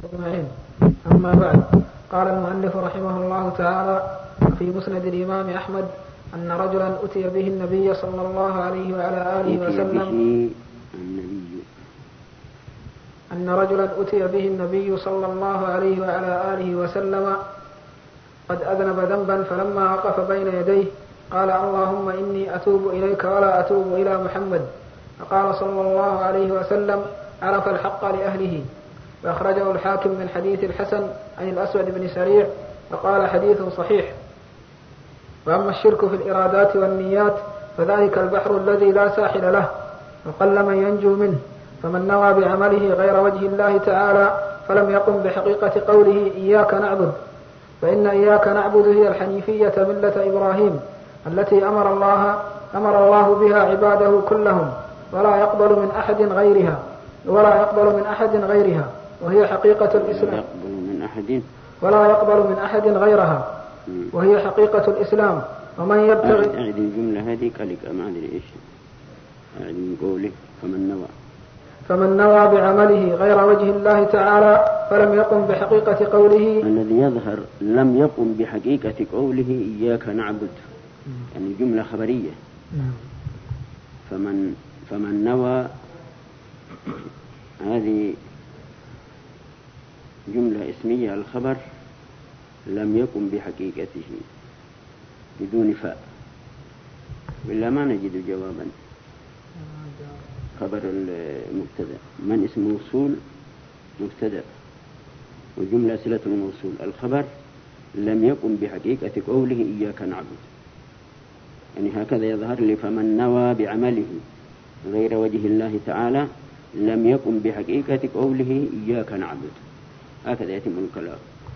أجمعين. أما بعد، قال المؤلف رحمه الله تعالى في مسند الإمام أحمد أن رجلا أتي به النبي صلى الله عليه وعلى آله وسلم أن رجلا أتي به النبي صلى الله عليه وعلى آله وسلم قد أذنب ذنبا، فلما وقف بين يديه قال: اللهم إني أتوب إليك ولا أتوب إلى محمد. فقال صلى الله عليه وسلم: عرف الحق لأهله. وأخرجه الحاكم من حديث الحسن عن الأسود بن سريع وقال: حديث صحيح. وأما الشرك في الإرادات والنيات فذلك البحر الذي لا ساحل له، وقل من ينجو منه. فمن نوى بعمله غير وجه الله تعالى فلم يقم بحقيقة قوله إياك نعبد، فإن إياك نعبد هي الحنيفية ملة إبراهيم التي أمر الله بها عباده كلهم، ولا يقبل من أحد غيرها، وهي حقيقة الإسلام. ولا يقبل من أحد غيرها، وهي حقيقة الإسلام. ومن يبتغي أعد الجملة هذه كلك ما أدري إيش أعد من قوله فمن نوى بعمله غير وجه الله تعالى فلم يقم بحقيقة قوله. الذي يظهر لم يقم بحقيقة قوله إياك نعبد، يعني جملة خبرية. فمن نوى هذه جملة اسمية، الخبر لم يقم بحقيقته بدون فاء، ولا ما نجد جوابا. خبر المبتدأ من اسم موصول مبتدأ وجملة صلة الموصول، الخبر لم يقم بحقيقة قوله إياك نعبد، يعني هكذا يظهر لي. فمن نوى بعمله غير وجه الله تعالى لم يقم بحقيقة قوله إياك نعبد، هكذا يتم الكلام.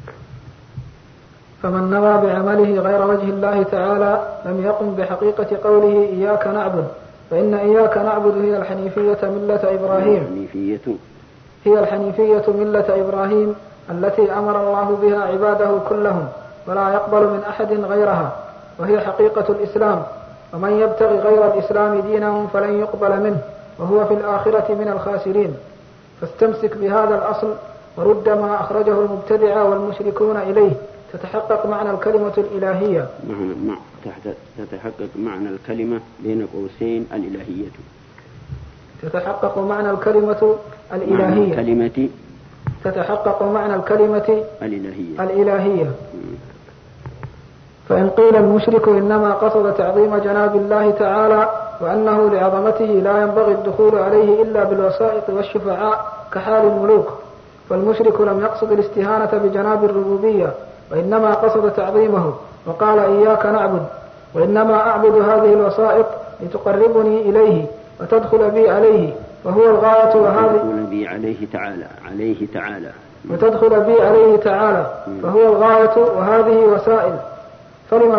فمن نوى بعمله غير وجه الله تعالى لم يقم بحقيقة قوله إياك نعبد، فإن إياك نعبد هي الحنيفية ملة إبراهيم. هي الحنيفية ملة إبراهيم التي أمر الله بها عباده كلهم، ولا يقبل من أحد غيرها، وهي حقيقة الإسلام. ومن يبتغي غير الإسلام دينه فلن يقبل منه وهو في الآخرة من الخاسرين. فاستمسك بهذا الأصل، ورد ما أخرجه المبتدع والمشركون إليه، تتحقق معنى الكلمة الإلهية. تتحقق معنى الكلمة بين قوسين الإلهية. تتحقق معنى الكلمة الإلهية. تتحقق معنى الكلمة الإلهية. فإن قيل المشرك إنما قصد تعظيم جناب الله تعالى وأنه لعظمته لا ينبغي الدخول عليه إلا بالوسائط والشفعاء كحال الملوك، فالمشرك لم يقصد الاستهانة بجناب الربوبية، وإنما قصد تعظيمه، وقال إياك نعبد، وإنما أعبد هذه الوسائط لتقربني إليه وتدخل بي عليه، وهو الغاية. وتدخل بي عليه تعالى فهو الغاية، وهذه وسائل. فلما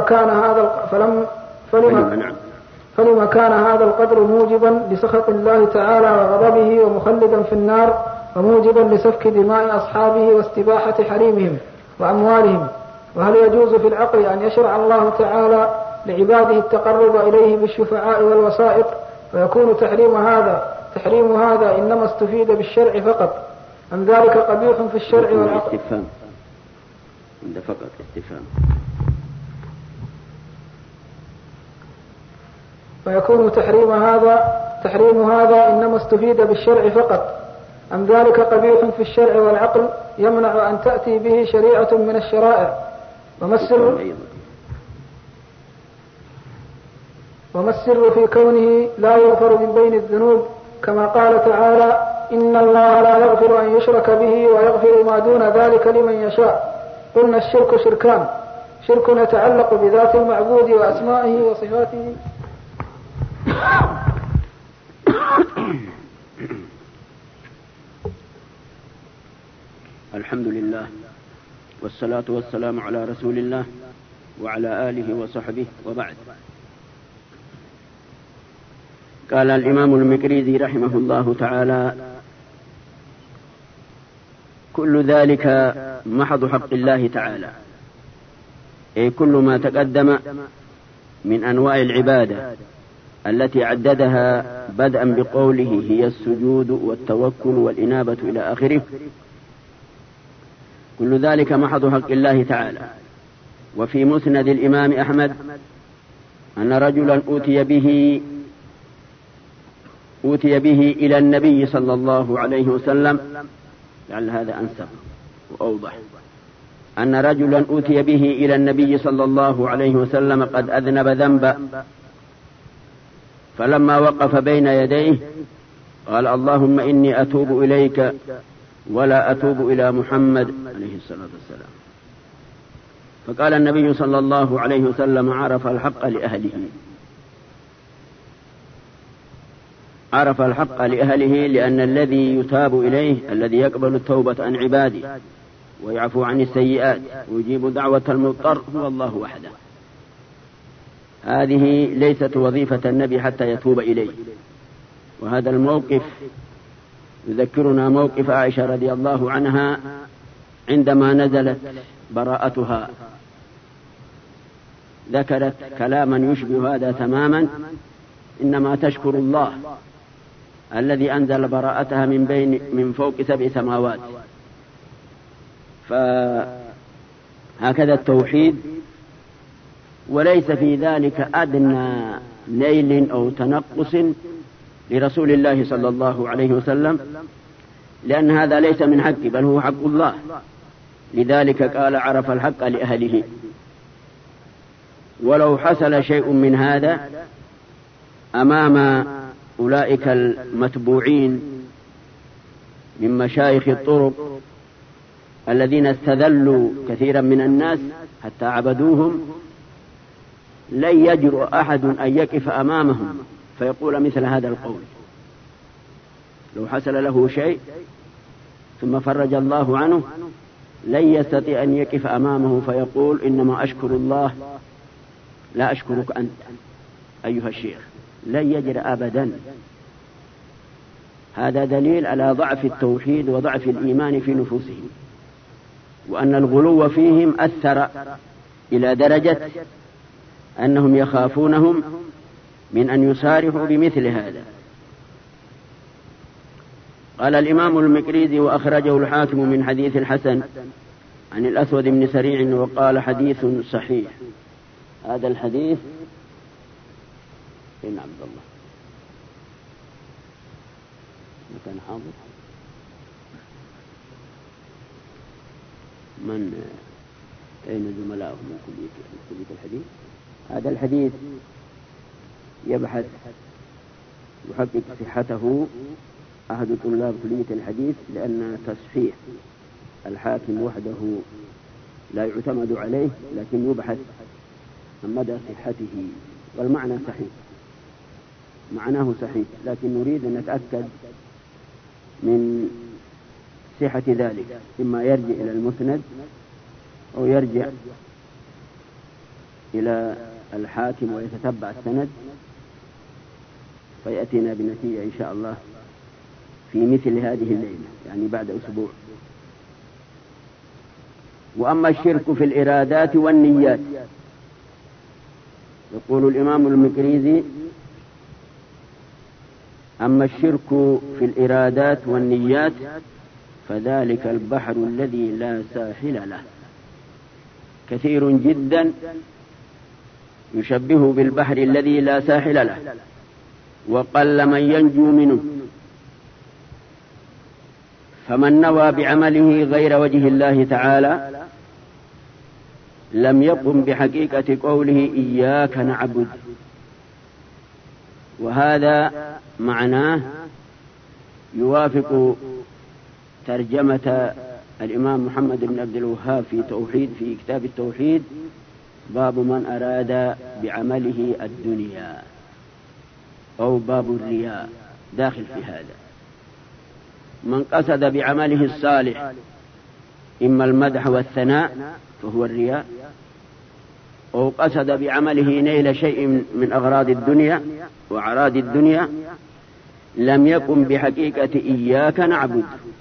كان هذا القدر موجبا لسخط الله تعالى وغضبه ومخلدا في النار، وموجبا لسفك دماء أصحابه واستباحة حريمهم وأموالهم. وهل يجوز في العقل أن يشرع الله تعالى لعباده التقرب إليه بالشفعاء والوسائط، ويكون تحريم هذا إنما استفيد بالشرع فقط، أم ذلك قبيح في الشرع والعقل؟ فيكون تحريم هذا إنما استفيد بالشرع فقط، أم ذلك قبيح في الشرع والعقل يمنع أن تأتي به شريعة من الشرائع. وما السر في كونه لا يغفر من بين الذنوب، كما قال تعالى: إن الله لا يغفر أن يشرك به ويغفر ما دون ذلك لمن يشاء. قلنا الشرك شركان: شرك يتعلق بذات المعبود وأسمائه وصفاته، الحمد لله والصلاة والسلام على رسول الله وعلى آله وصحبه، وبعد. قال الإمام المقريزي رحمه الله تعالى: كل ذلك محض حق الله تعالى، أي كل ما تقدم من أنواع العبادة التي عددها بدءا بقوله هي السجود والتوكل والإنابة إلى آخره، كل ذلك محض حق الله تعالى. وفي مسند الإمام أحمد أن رجلا أوتي به إلى النبي صلى الله عليه وسلم، لعل هذا أنسب وأوضح، أن رجلا أوتي به إلى النبي صلى الله عليه وسلم قد أذنب ذنبا، فلما وقف بين يديه قال اللهم إني أتوب إليك ولا أتوب إلى محمد عليه الصلاة والسلام. فقال النبي صلى الله عليه وسلم عرف الحق لأهله، لأن الذي يتاب إليه الذي يقبل التوبة عن عباده ويعفو عن السيئات ويجيب دعوة المضطر هو الله وحده. هذه ليست وظيفة النبي حتى يتوب إليه. وهذا الموقف يذكرنا موقف عائشة رضي الله عنها عندما نزلت براءتها، ذكرت كلاما يشبه هذا تماما: إنما تشكر الله الذي أنزل براءتها من فوق 7 سماوات. فهكذا التوحيد، وليس في ذلك أدنى نيل أو تنقص لرسول الله صلى الله عليه وسلم، لأن هذا ليس من حق بل هو حق الله. لذلك قال عرف الحق لأهله. ولو حصل شيء من هذا أمام أولئك المتبوعين من مشايخ الطرق الذين استذلوا كثيرا من الناس حتى عبدوهم، لن يجرؤ أحد أن يقف أمامهم فيقول مثل هذا القول. لو حصل له شيء ثم فرج الله عنه لن يستطيع أن يقف أمامه فيقول إنما أشكر الله لا أشكرك أنت أيها الشيخ، لن يجرؤ أبدا. هذا دليل على ضعف التوحيد وضعف الإيمان في نفوسهم، وأن الغلو فيهم أثر إلى درجة أنهم يخافونهم من أن يسارحوا بمثل هذا. قال الإمام المقريزي وأخرجه الحاكم من حديث الحسن عن الأسود بن سريع وقال حديث صحيح. هذا الحديث إن عبد الله مكان حاضر من أين زملائه من كلية الحديث. هذا الحديث يبحث يحقق صحته أحد طلاب كلية الحديث، لأن تصحيح الحاكم وحده لا يعتمد عليه، لكن يبحث عن مدى صحته. والمعنى صحيح، معناه صحيح، لكن نريد أن نتأكد من صحة ذلك، إما يرجع إلى المسند أو يرجع إلى الحاكم ويتتبع السند فيأتينا بنتيجة إن شاء الله في مثل هذه الليلة، يعني بعد أسبوع. وأما الشرك في الإرادات والنيات، يقول الإمام المقريزي: أما الشرك في الإرادات والنيات فذلك البحر الذي لا ساحل له، كثير جدا يشبه بالبحر الذي لا ساحل له، وقل من ينجو منه. فمن نوى بعمله غير وجه الله تعالى لم يقم بحقيقة قوله إياك نعبد. وهذا معناه يوافق ترجمة الإمام محمد بن عبد الوهاب في كتاب التوحيد: باب من أراد بعمله الدنيا، أو باب الرياء داخل في هذا. من قصد بعمله الصالح إما المدح والثناء فهو الرياء، أو قصد بعمله نيل شيء من أغراض الدنيا وأعراض الدنيا لم يقم بحقيقة إياك نعبد.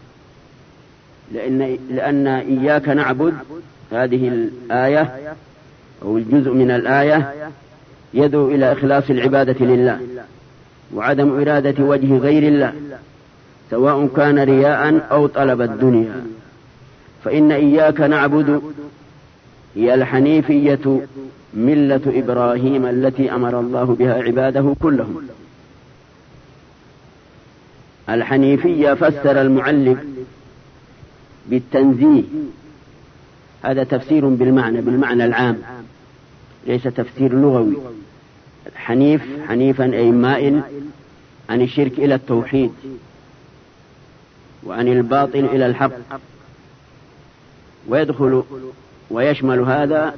لأن إياك نعبد هذه الآية أو الجزء من الآية يدعو إلى إخلاص العبادة لله وعدم إرادة وجه غير الله، سواء كان رياء أو طلب الدنيا. فإن إياك نعبد هي الحنيفية ملة إبراهيم التي أمر الله بها عباده كلهم. الحنيفية فسر المعلق بالتنزيه، هذا تفسير بالمعنى العام، ليس تفسير لغوي. الحنيف حنيفا أي مائل عن الشرك إلى التوحيد، وعن الباطل إلى الحق، ويدخل ويشمل هذا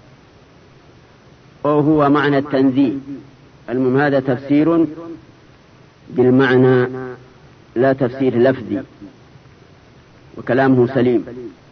وهو معنى التنزيه. المهم هذا تفسير بالمعنى لا تفسير لفظي، وكلامه سليم.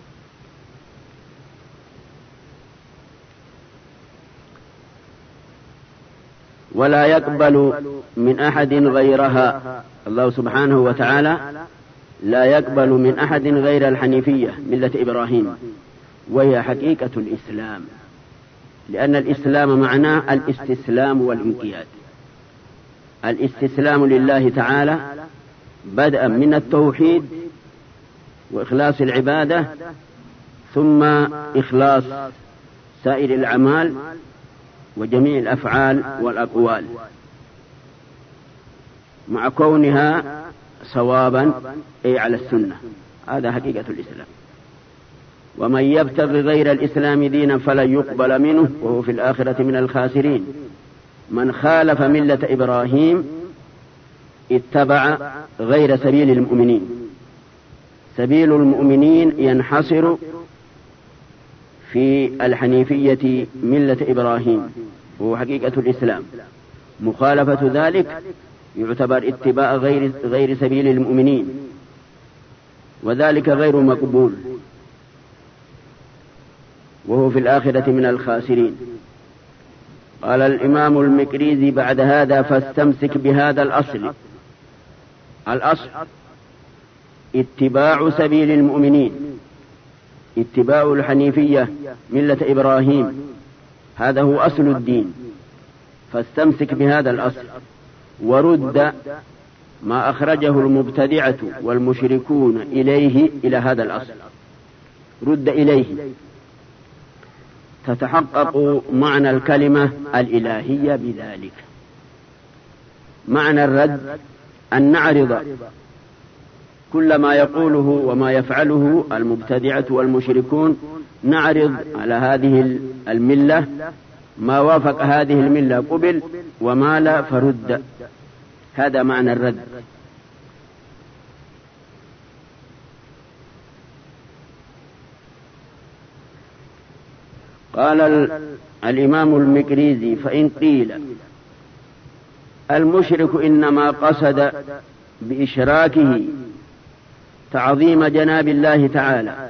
ولا يقبل من أحد غيرها، الله سبحانه وتعالى لا يقبل من أحد غير الحنيفية ملة إبراهيم، وهي حقيقة الإسلام، لأن الإسلام معناه الاستسلام والانقياد. الاستسلام لله تعالى بدءا من التوحيد وإخلاص العبادة، ثم إخلاص سائر الأعمال وجميع الأفعال والأقوال، مع كونها صوابا أي على السنة. هذا حقيقة الإسلام. ومن يبتغي غير الإسلام دينا فلن يقبل منه وهو في الآخرة من الخاسرين. من خالف ملة إبراهيم اتبع غير سبيل المؤمنين. سبيل المؤمنين ينحصر في الحنيفية ملة إبراهيم وهو حقيقة الإسلام. مخالفة ذلك يعتبر اتباع غير سبيل المؤمنين، وذلك غير مقبول، وهو في الآخرة من الخاسرين. قال الإمام المكريزي بعد هذا: فاستمسك بهذا الأصل. الأصل اتباع سبيل المؤمنين، اتباع الحنيفية ملة إبراهيم، هذا هو أصل الدين. فاستمسك بهذا الأصل، ورد ما أخرجه المبتدعة والمشركون إلى هذا الأصل، رد إليه. تتحقق معنى الكلمة الإلهية بذلك. معنى الرد أن نعرض كل ما يقوله وما يفعله المبتدعة والمشركون، نعرض على هذه الملة، ما وافق هذه الملة قبل، وما لا فرد. هذا معنى الرد. قال الإمام المكريزي: فإن قيل المشرك إنما قصد بإشراكه تعظيم جناب الله تعالى،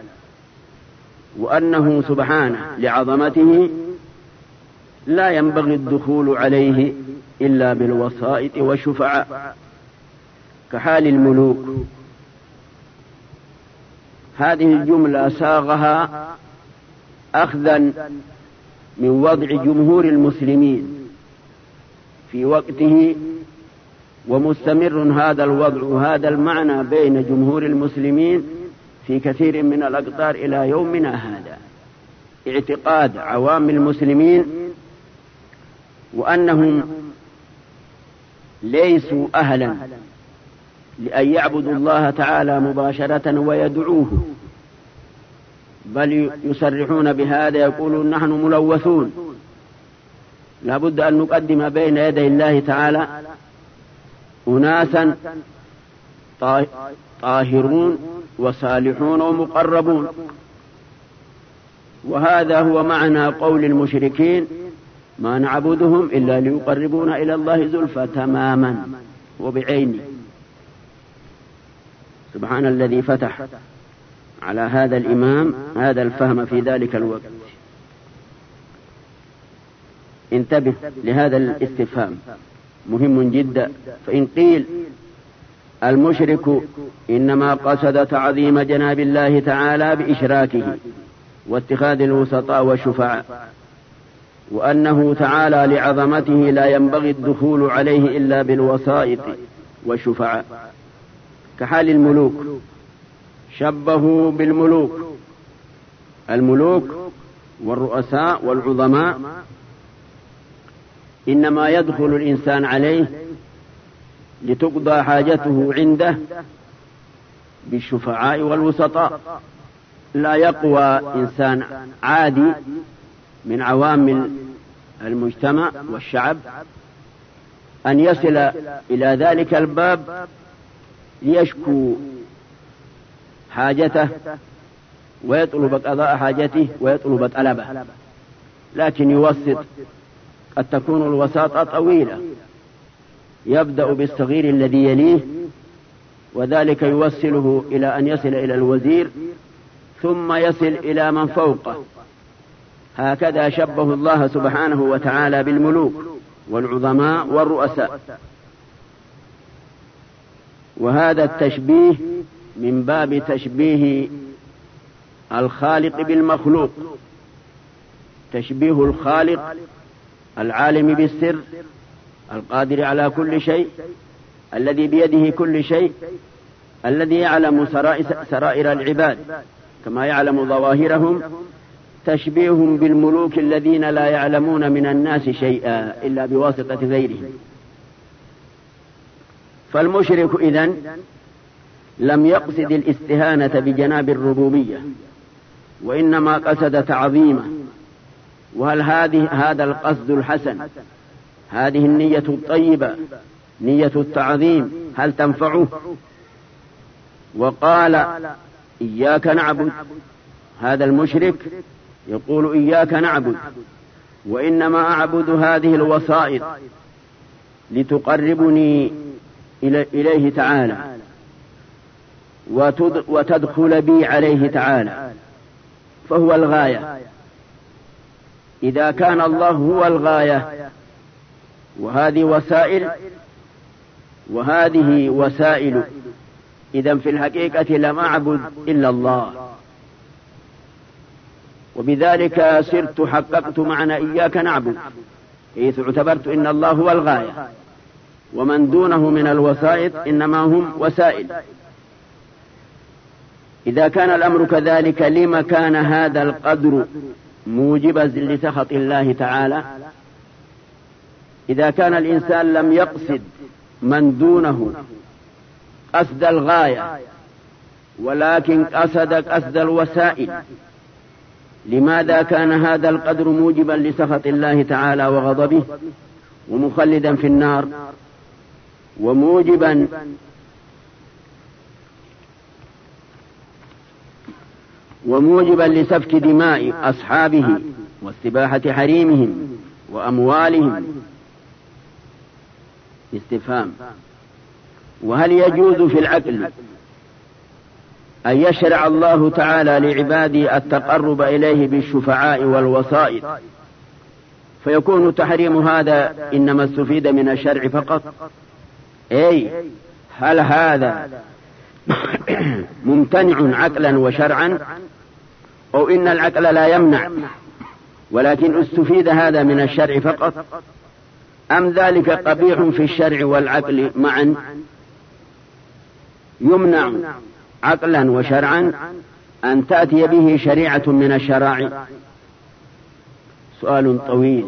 وأنه سبحانه لعظمته لا ينبغي الدخول عليه إلا بالوسائط والشفعاء كحال الملوك. هذه الجملة صاغها أخذا من وضع جمهور المسلمين في وقته، ومستمر هذا الوضع وهذا المعنى بين جمهور المسلمين في كثير من الأقطار إلى يومنا هذا. اعتقاد عوام المسلمين وأنهم ليسوا أهلا لأن يعبدوا الله تعالى مباشرة ويدعوه، بل يصرحون بهذا، يقولون نحن ملوثون، لا بد أن نقدم بين يدي الله تعالى أناسا طاهرون وصالحون ومقربون. وهذا هو معنى قول المشركين: ما نعبدهم إلا ليقربونا إلى الله زلفى، تماما وبعينه. سبحان الذي فتح على هذا الإمام هذا الفهم في ذلك الوقت. انتبه لهذا الاستفهام، مهم جدا. فإن قيل المشرك إنما قصد تعظيم جناب الله تعالى بإشراكه واتخاذ الوسطاء والشفعاء، وأنه تعالى لعظمته لا ينبغي الدخول عليه إلا بالوسائط والشفعاء كحال الملوك، شبهوا بالملوك الملوك والرؤساء والعظماء إنما يدخل الإنسان عليه لتقضى حاجته عنده بالشفعاء والوسطاء. لا يقوى إنسان عادي من عوام المجتمع والشعب أن يصل إلى ذلك الباب ليشكو حاجته ويطلب قضاء حاجته ويطلب طلبه، لكن يوسط. قد تكون الوساطة طويلة، يبدأ بالصغير الذي يليه، وذلك يوصله إلى أن يصل إلى الوزير، ثم يصل إلى من فوقه. هكذا شبه الله سبحانه وتعالى بالملوك والعظماء والرؤساء. وهذا التشبيه من باب تشبيه الخالق بالمخلوق، تشبيه الخالق العالم بالسر القادر على كل شيء الذي بيده كل شيء الذي يعلم سرائر العباد كما يعلم ظواهرهم، تشبيه بالملوك الذين لا يعلمون من الناس شيئا إلا بواسطة غيرهم. فالمشرك إذن لم يقصد الاستهانة بجناب الربوبية، وإنما قصد تعظيمه. وهل هذا القصد الحسن، هذه النية الطيبة، نية التعظيم، هل تنفعه؟ وقال إياك نعبد، هذا المشرك يقول إياك نعبد، وإنما أعبد هذه الوسائط لتقربني إليه تعالى وتدخل بي عليه تعالى، فهو الغاية. إذا كان الله هو الغاية وهذه وسائل وهذه وسائل، إذن في الحقيقة لم أعبد إلا الله، وبذلك صرت حققت معنى إياك نعبد، حيث اعتبرت إن الله هو الغاية، ومن دونه من الوسائط إنما هم وسائل. إذا كان الأمر كذلك، لما كان هذا القدر موجبا لسخط الله تعالى؟ إذا كان الإنسان لم يقصد من دونه قصد الغاية ولكن قصد الوسائل، لماذا كان هذا القدر موجبا لسخط الله تعالى وغضبه ومخلدا في النار وموجبا لسفك دماء أصحابه واستباحة حريمهم وأموالهم؟ استفهام. وهل يجوز في العقل أن يشرع الله تعالى لعباده التقرب إليه بالشفعاء والوسائط، فيكون تحريم هذا إنما استفيد من الشرع فقط؟ أي هل هذا ممتنع عقلا وشرعا، أو إن العقل لا يمنع ولكن استفيد هذا من الشرع فقط، أم ذلك قبيح في الشرع والعقل معا؟ يمنع عقلا وشرعا أن تأتي به شريعة من الشرائع؟ سؤال طويل.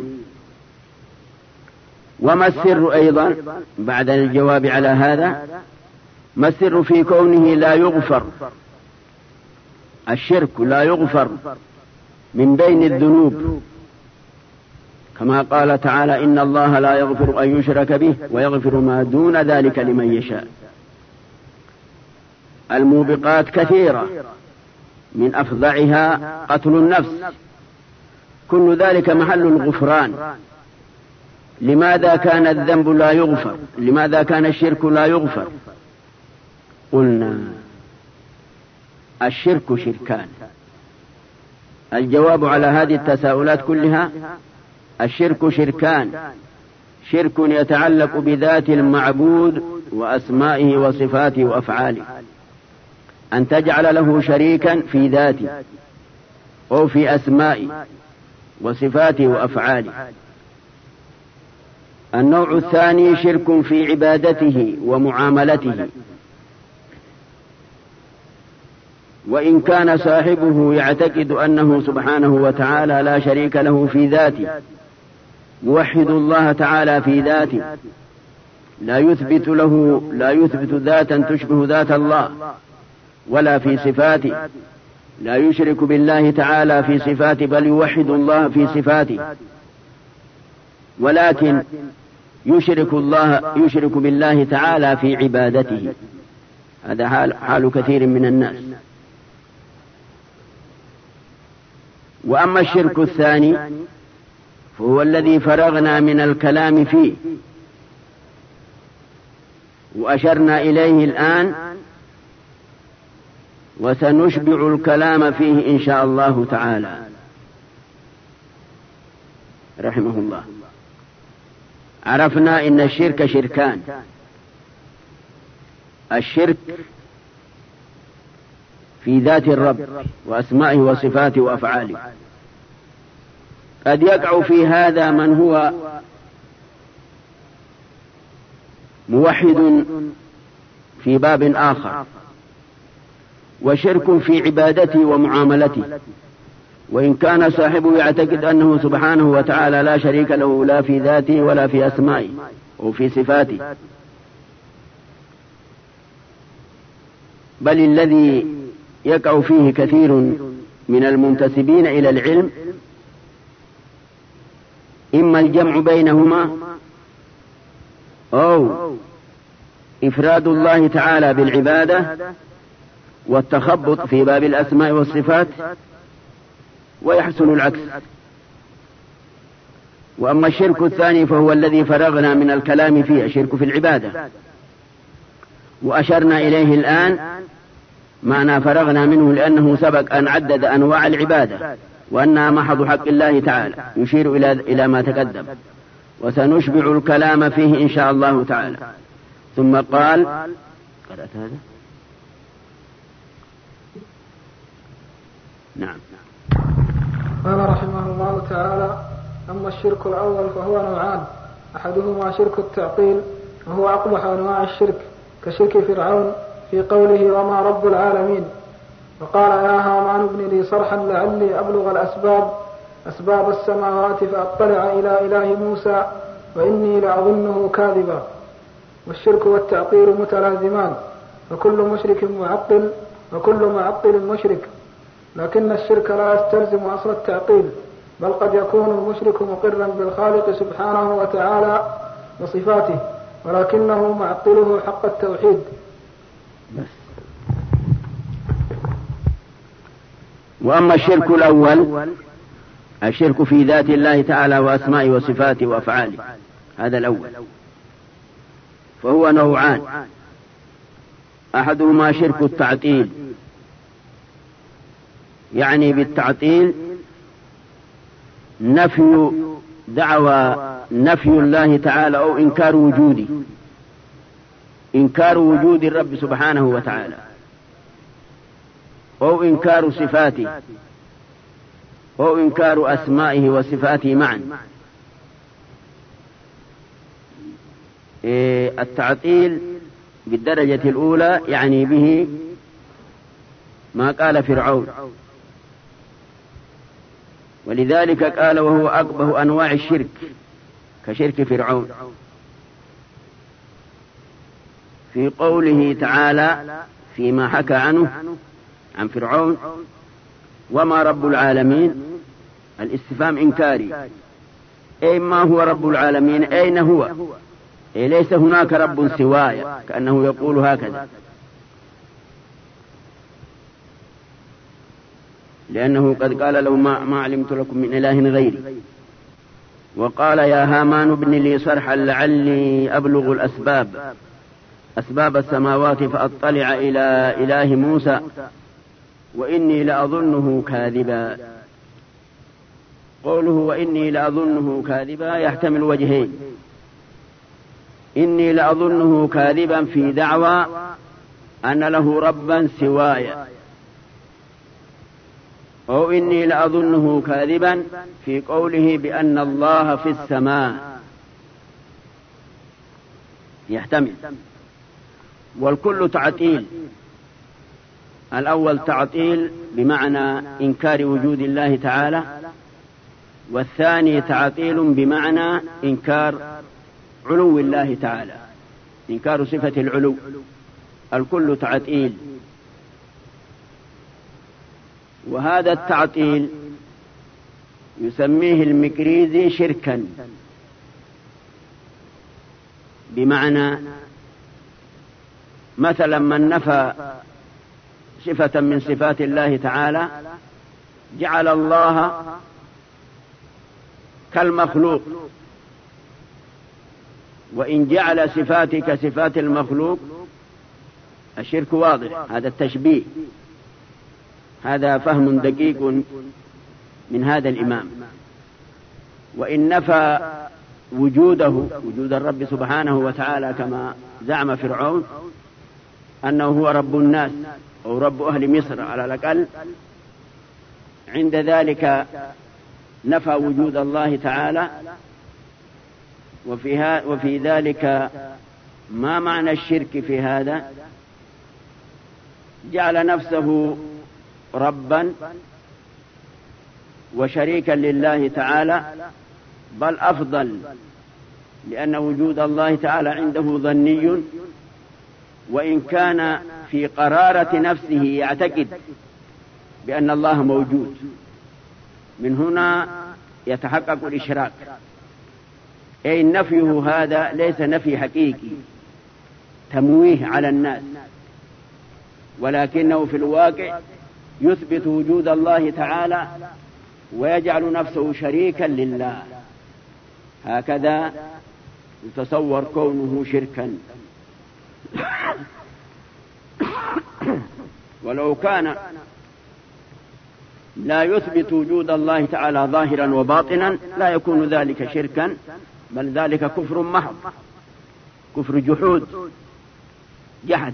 وما السر أيضا بعد الجواب على هذا؟ ما السر في كونه لا يغفر الشرك، لا يغفر من بين الذنوب، كما قال تعالى إن الله لا يغفر أن يشرك به ويغفر ما دون ذلك لمن يشاء. الموبقات كثيرة، من أفظعها قتل النفس، كل ذلك محل الغفران. لماذا كان الذنب لا يغفر؟ لماذا كان الشرك لا يغفر؟ قلنا الشرك شركان. الجواب على هذه التساؤلات كلها: الشرك شركان، شرك يتعلق بذات المعبود وأسمائه وصفاته وأفعاله، أن تجعل له شريكا في ذاته أو في أسمائه وصفاته وأفعاله. النوع الثاني شرك في عبادته ومعاملته، وإن كان صاحبه يعتقد أنه سبحانه وتعالى لا شريك له في ذاته، يوحد الله تعالى في ذاته، لا يثبت ذاتا تشبه ذات الله، ولا في صفاته، لا يشرك بالله تعالى في صفاته، بل يوحد الله في صفاته، ولكن يشرك بالله تعالى في عبادته. هذا حال كثير من الناس. وأما الشرك الثاني فهو الذي فرغنا من الكلام فيه وأشرنا إليه الآن، وسنشبع الكلام فيه إن شاء الله تعالى رحمه الله. عرفنا إن الشرك شركان: الشرك في ذات الرب وأسمائه وصفاته وأفعاله. قد يقع في هذا من هو موحد في باب آخر، وشرك في عبادته ومعاملته، وإن كان صاحبه يعتقد أنه سبحانه وتعالى لا شريك له لا في ذاته ولا في أسمائه وفي صفاته. بل الذي يقع فيه كثير من المنتسبين إلى العلم إما الجمع بينهما أو إفراد الله تعالى بالعبادة والتخبط في باب الأسماء والصفات، ويحصل العكس. وأما الشرك الثاني فهو الذي فرغنا من الكلام فيه، الشرك في العبادة، وأشرنا إليه الآن. معنى فرغنا منه لأنه سبق أن عدد أنواع العبادة وأنها محض حق الله تعالى، يشير إلى ما تقدم، وسنشبع الكلام فيه إن شاء الله تعالى. ثم قال: قرأت هذا؟ نعم. قال رحمه الله تعالى: أما الشرك الأول فهو نوعان: أحدهما شرك التعطيل، وهو أقبح أنواع الشرك، كشرك فرعون في قوله: وما رب العالمين. وقال: يا هامان ابن لي صرحا لعلي أبلغ أسباب السماوات فأطلع إلى إله موسى وإني لأظنه كاذبا. والشرك والتعطيل متلازمان، فكل مشرك معطل وكل معطل مشرك، لكن الشرك لا يستلزم أصل التعطيل، بل قد يكون المشرك مقرا بالخالق سبحانه وتعالى وصفاته، ولكنه معطله حق التوحيد. وأما الشرك الأول، الشرك في ذات الله تعالى وأسمائه وصفاته وأفعاله، هذا الأول، فهو نوعان: أحدهما شرك التعطيل، يعني بالتعطيل نفي الله تعالى أو إنكار وجود الرب سبحانه وتعالى، أو إنكار صفاته، أو إنكار أسمائه وصفاته معا. التعطيل بالدرجة الأولى يعني به ما قال فرعون، ولذلك قال: وهو أقبح أنواع الشرك، كشرك فرعون، في قوله تعالى فيما حكى عنه عن فرعون: وما رب العالمين. الاستفهام إنكاري، أي ما هو رب العالمين؟ أين هو؟ أي ليس هناك رب سواي، كأنه يقول هكذا، لأنه قد قال له: ما علمت لكم من إله غيري. وقال: يا هامان ابن لي صرحا لعلي أبلغ أسباب السماوات فأطلع إلى إله موسى وإني لأظنه كاذبا. قوله وإني لأظنه كاذبا يحتمل وجهين: إني لأظنه كاذبا في دعوى أن له ربا سواي، أو إني لأظنه كاذبا في قوله بأن الله في السماء، يحتمل. والكل تعطيل. الأول تعطيل بمعنى إنكار وجود الله تعالى، والثاني تعطيل بمعنى إنكار علو الله تعالى، إنكار صفة العلو، الكل تعطيل. وهذا التعطيل يسميه المكريزي شركا، بمعنى مثلا من نفى صفة من صفات الله تعالى جعل الله كالمخلوق، وإن جعل صفاتك صفات المخلوق الشرك واضح، هذا التشبيه، هذا فهم دقيق من هذا الإمام. وإن نفى وجود الرب سبحانه وتعالى كما زعم فرعون أنه هو رب الناس أو رب أهل مصر على الأقل، عند ذلك نفى وجود الله تعالى. وفي ذلك ما معنى الشرك في هذا؟ جعل نفسه ربا وشريكا لله تعالى، بل أفضل، لأن وجود الله تعالى عنده ظني، وإن كان في قرارة نفسه يعتقد بأن الله موجود. من هنا يتحقق الإشراك، أي نفيه هذا ليس نفي حقيقي تمويه على الناس، ولكنه في الواقع يثبت وجود الله تعالى ويجعل نفسه شريكا لله. هكذا يتصور كونه شركا. ولو كان لا يثبت وجود الله تعالى ظاهرا وباطنا لا يكون ذلك شركا، بل ذلك كفر محض، كفر جحود، جحد.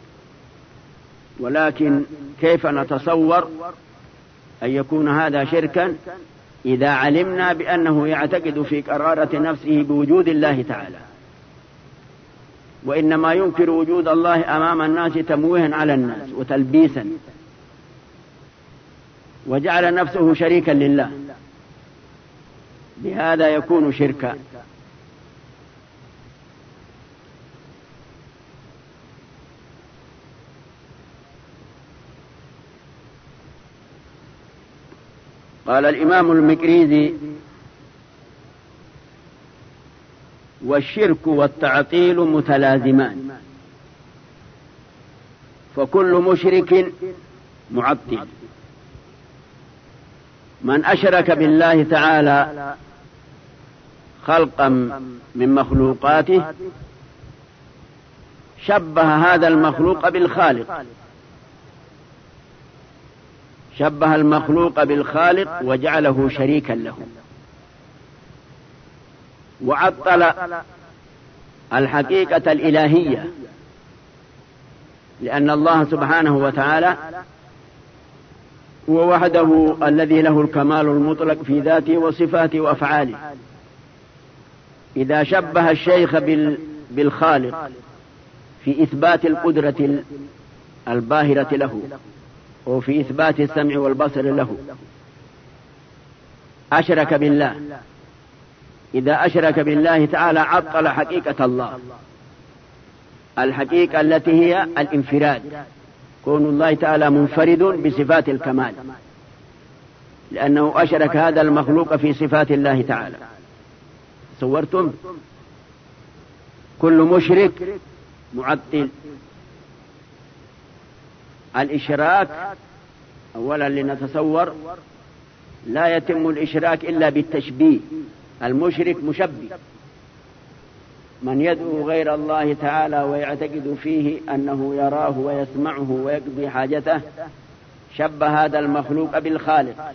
ولكن كيف نتصور أن يكون هذا شركا إذا علمنا بأنه يعتقد في قرارة نفسه بوجود الله تعالى، وإنما ينكر وجود الله أمام الناس تمويها على الناس وتلبيسا، وجعل نفسه شريكا لله، بهذا يكون شركا. قال الإمام المكريزي: والشرك والتعطيل متلازمان، فكل مشرك معطل. من أشرك بالله تعالى خلقا من مخلوقاته شبه هذا المخلوق بالخالق، شبه المخلوق بالخالق وجعله شريكا له، وعطل الحقيقة الإلهية، لأن الله سبحانه وتعالى هو وحده الذي له الكمال المطلق في ذاته وصفاته وأفعاله. إذا شبه الشيخ بالخالق في إثبات القدرة الباهرة له وفي إثبات السمع والبصر له أشرك بالله. إذا أشرك بالله تعالى عطل حقيقة الله، الحقيقة التي هي الانفراد، كون الله تعالى منفرد بصفات الكمال، لأنه أشرك هذا المخلوق في صفات الله تعالى. صورتم؟ كل مشرك معطل. الإشراك أولا لنتصور لا يتم الإشراك إلا بالتشبيه، المشرك مشبه، من يدعو غير الله تعالى ويعتقد فيه أنه يراه ويسمعه ويقضي حاجته شبه هذا المخلوق بالخالق،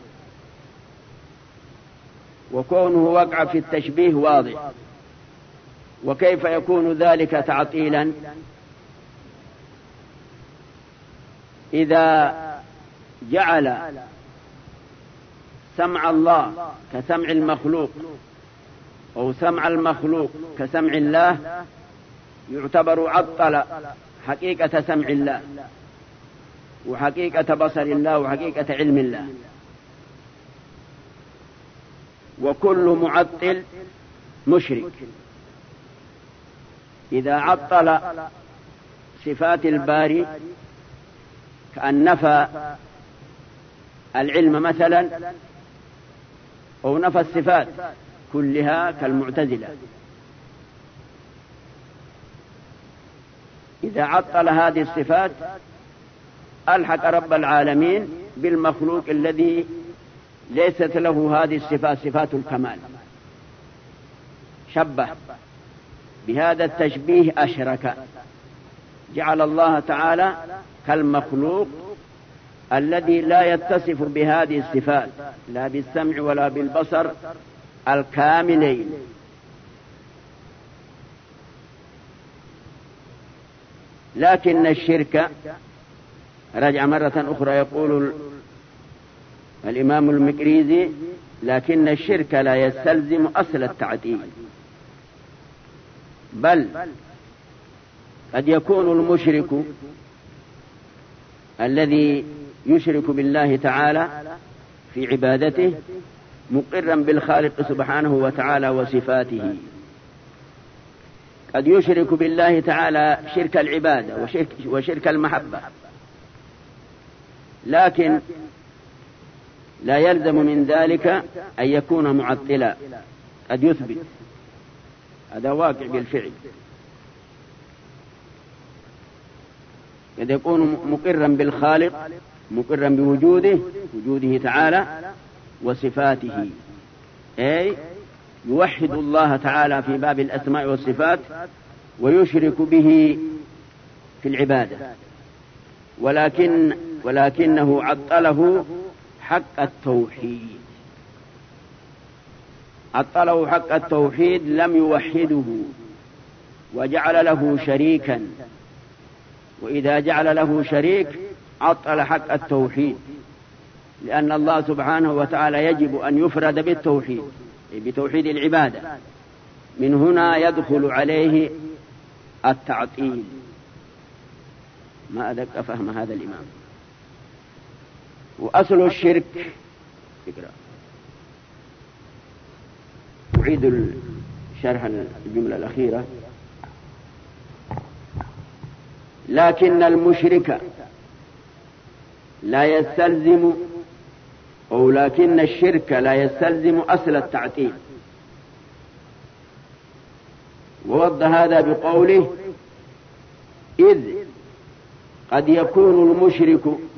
وكونه وقع في التشبيه واضح. وكيف يكون ذلك تعطيلا؟ إذا جعل سمع الله كسمع المخلوق أو سمع المخلوق كسمع الله يعتبر عطل حقيقة سمع الله، وحقيقة بصر الله وحقيقة علم الله. وكل معطل مشرك. إذا عطل صفات الباري كأن نفى العلم مثلا أو نفى الصفات كلها كالمعتزلة. إذا عطل هذه الصفات ألحق رب العالمين بالمخلوق الذي ليست له هذه الصفات، صفات الكمال. شبه بهذا التشبيه أشرك، جعل الله تعالى كالمخلوق الذي لا يتصف بهذه الصفات لا بالسمع ولا بالبصر الكاملين. لكن الشرك، رجع مرة أخرى يقول الإمام المقريزي: لكن الشرك لا يستلزم أصل التعطيل، بل قد يكون المشرك الذي يشرك بالله تعالى في عبادته مقرا بالخالق سبحانه وتعالى وصفاته. قد يشرك بالله تعالى شرك العبادة وشرك المحبة، لكن لا يلزم من ذلك أن يكون معطلا. قد يثبت، هذا واقع بالفعل، قد يكون مقرا بالخالق، مقرا بوجوده تعالى وصفاته، أي يوحد الله تعالى في باب الأسماء والصفات ويشرك به في العبادة، ولكنه عطله حق التوحيد. عطله حق التوحيد، لم يوحده وجعل له شريكا. وإذا جعل له شريك عطل حق التوحيد، لأن الله سبحانه وتعالى يجب أن يفرد بالتوحيد، بتوحيد العبادة. من هنا يدخل عليه التعطيل. ما أدق فهم هذا الإمام. وأصل الشرك، أعيد شرح الجملة الأخيرة: لكن المشرك لا يستلزم، أو لكن الشرك لا يستلزم أصل التعطيل. ووضح هذا بقوله: إذ قد يكون المشرك،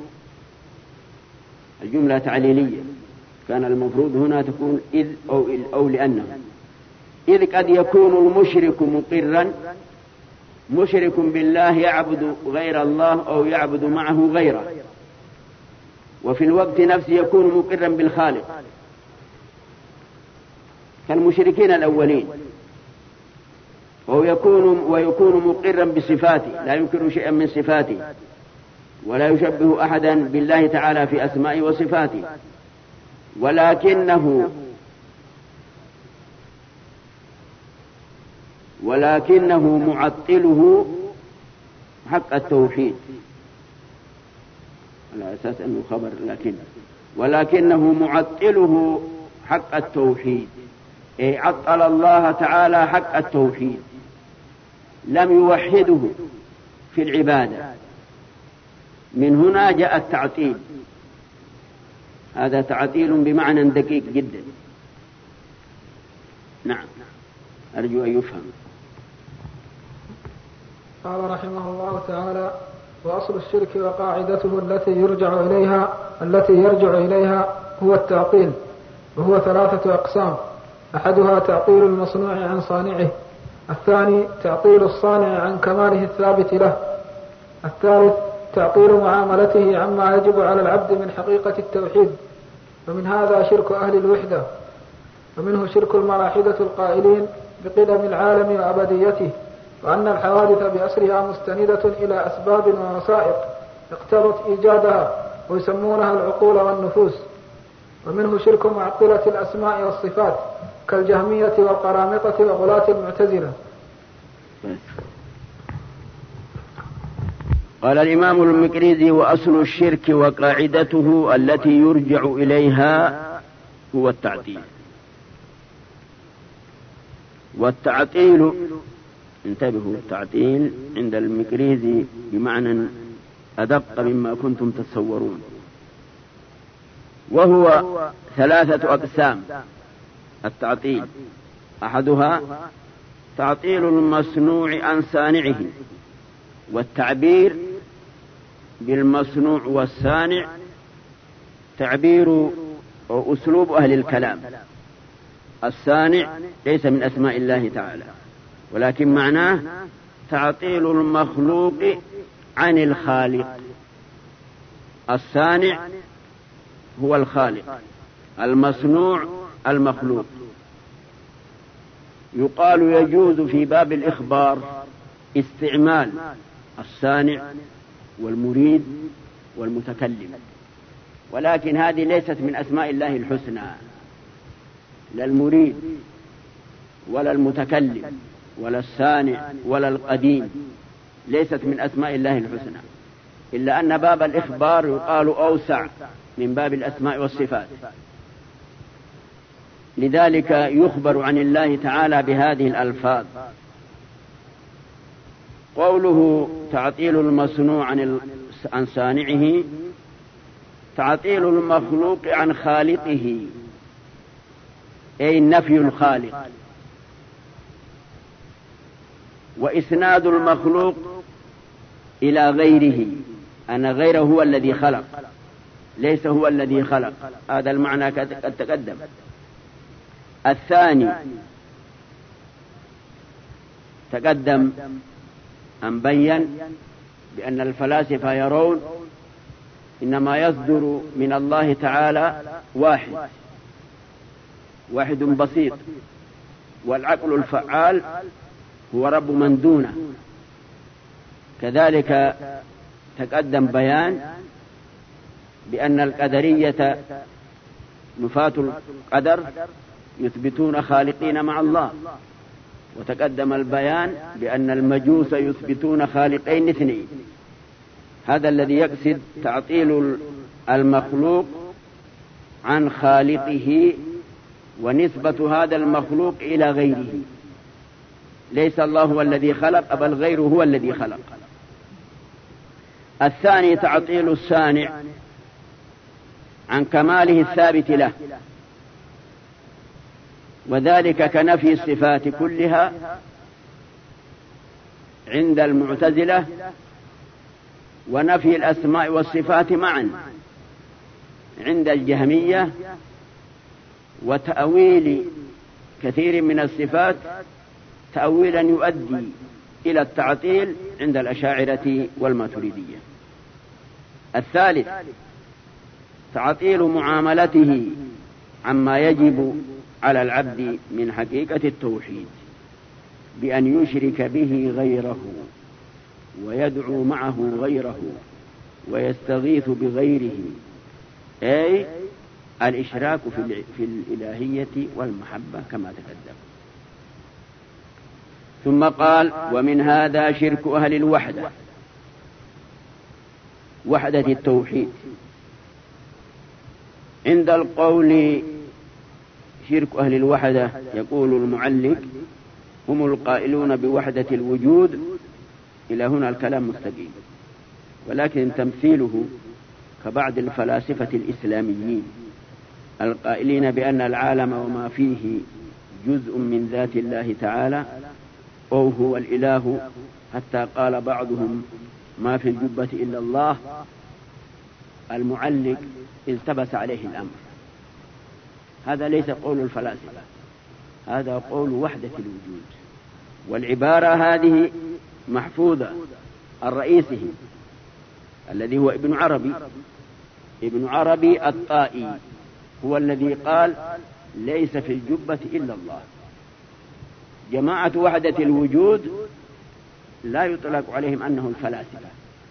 الجملة تعليلية، كان المفروض هنا تكون إذ أو لأنه. إذ قد يكون المشرك مقرا، مشرك بالله يعبد غير الله أو يعبد معه غيره، وفي الوقت نفسه يكون مقرا بالخالق كالمشركين الأولين، ويكون مقرا بصفاته، لا ينكر شيئا من صفاته ولا يشبه أحدا بالله تعالى في أسمائه وصفاته، ولكنه معطله حق التوحيد، على أساس أنه خبر ولكنه معطله حق التوحيد، أي عطل الله تعالى حق التوحيد، لم يوحده في العبادة. من هنا جاء التعطيل. هذا تعطيل بمعنى دقيق جدا. نعم، أرجو أن يفهم. قال رحمه الله تعالى: وأصل الشرك وقاعدته التي يرجع إليها هو التعطيل، وهو 3 أقسام: أحدها تعطيل المصنوع عن صانعه، الثاني تعطيل الصانع عن كماله الثابت له، الثالث تعطيل معاملته عما يجب على العبد من حقيقة التوحيد. ومن هذا شرك أهل الوحدة، ومنه شرك الملاحدة القائلين بقدم العالم وأبديته، وأن الحوادث بأسرها مستندة إلى أسباب ووسائط اقتضت إيجادها، ويسمونها العقول والنفوس. ومنه شرك معطلة الأسماء والصفات كالجهمية والقرامطة وغلاة المعتزلة. قال الإمام المقريزي: وأصل الشرك وقاعدته التي يرجع إليها هو التعطيل. والتعطيل، انتبهوا، التعطيل عند المقريزي بمعنى أدق مما كنتم تتصورون، وهو 3 أقسام. التعطيل أحدها تعطيل المصنوع عن صانعه، والتعبير بالمصنوع والصانع تعبير أو أسلوب أهل الكلام. الصانع ليس من أسماء الله تعالى، ولكن معناه تعطيل المخلوق عن الخالق. الصانع هو الخالق، المصنوع المخلوق. يقال يجوز في باب الإخبار استعمال الصانع والمريد والمتكلم، ولكن هذه ليست من أسماء الله الحسنى، لا المريد ولا المتكلم ولا الصانع ولا القديم، ليست من أسماء الله الحسنى، إلا أن باب الإخبار يقال أوسع من باب الأسماء والصفات، لذلك يخبر عن الله تعالى بهذه الألفاظ. قوله تعطيل المصنوع عن صانعه، تعطيل المخلوق عن خالقه، أي نفي الخالق، وإسناد المخلوق إلى غيره، أن غيره هو الذي خلق، ليس هو الذي خلق. هذا المعنى قد تقدم. الثاني تقدم أن بين بأن الفلاسفة يرون إنما يصدر من الله تعالى واحد بسيط، والعقل الفعال هو رب من دونه. كذلك تقدم بيان بأن القدرية نفاة القدر يثبتون خالقين مع الله، وتقدم البيان بأن المجوس يثبتون خالقين اثنين. هذا الذي يقصد تعطيل المخلوق عن خالقه ونسبة هذا المخلوق إلى غيره، ليس الله هو الذي خلق بل غيره هو الذي خلق. الثاني تعطيل الصانع عن كماله الثابت له، وذلك كنفي الصفات كلها عند المعتزلة، ونفي الأسماء والصفات معا عند الجهمية، وتأويل كثير من الصفات تأويلا يؤدي إلى التعطيل عند الأشاعرة والماتريدية. الثالث تعطيل معاملته عما يجب على العبد من حقيقة التوحيد بأن يشرك به غيره ويدعو معه غيره ويستغيث بغيره، أي الإشراك في الإلهية والمحبة كما تقدم. ثم قال: ومن هذا شرك أهل الوحدة، وحدة التوحيد. عند القول شرك أهل الوحدة يقول المعلق: هم القائلون بوحدة الوجود. إلى هنا الكلام مستقيم، ولكن تمثيله كبعض الفلاسفة الإسلاميين القائلين بأن العالم وما فيه جزء من ذات الله تعالى، أو هو الإله، حتى قال بعضهم: ما في الجبة إلا الله. المعلق التبس عليه الأمر. هذا ليس قول الفلاسفة، هذا قول وحدة الوجود، والعبارة هذه محفوظة عن رئيسه الذي هو ابن عربي الطائي، هو الذي قال: ليس في الجبة إلا الله. جماعة وحدة الوجود لا يطلق عليهم أنهم فلاسفة.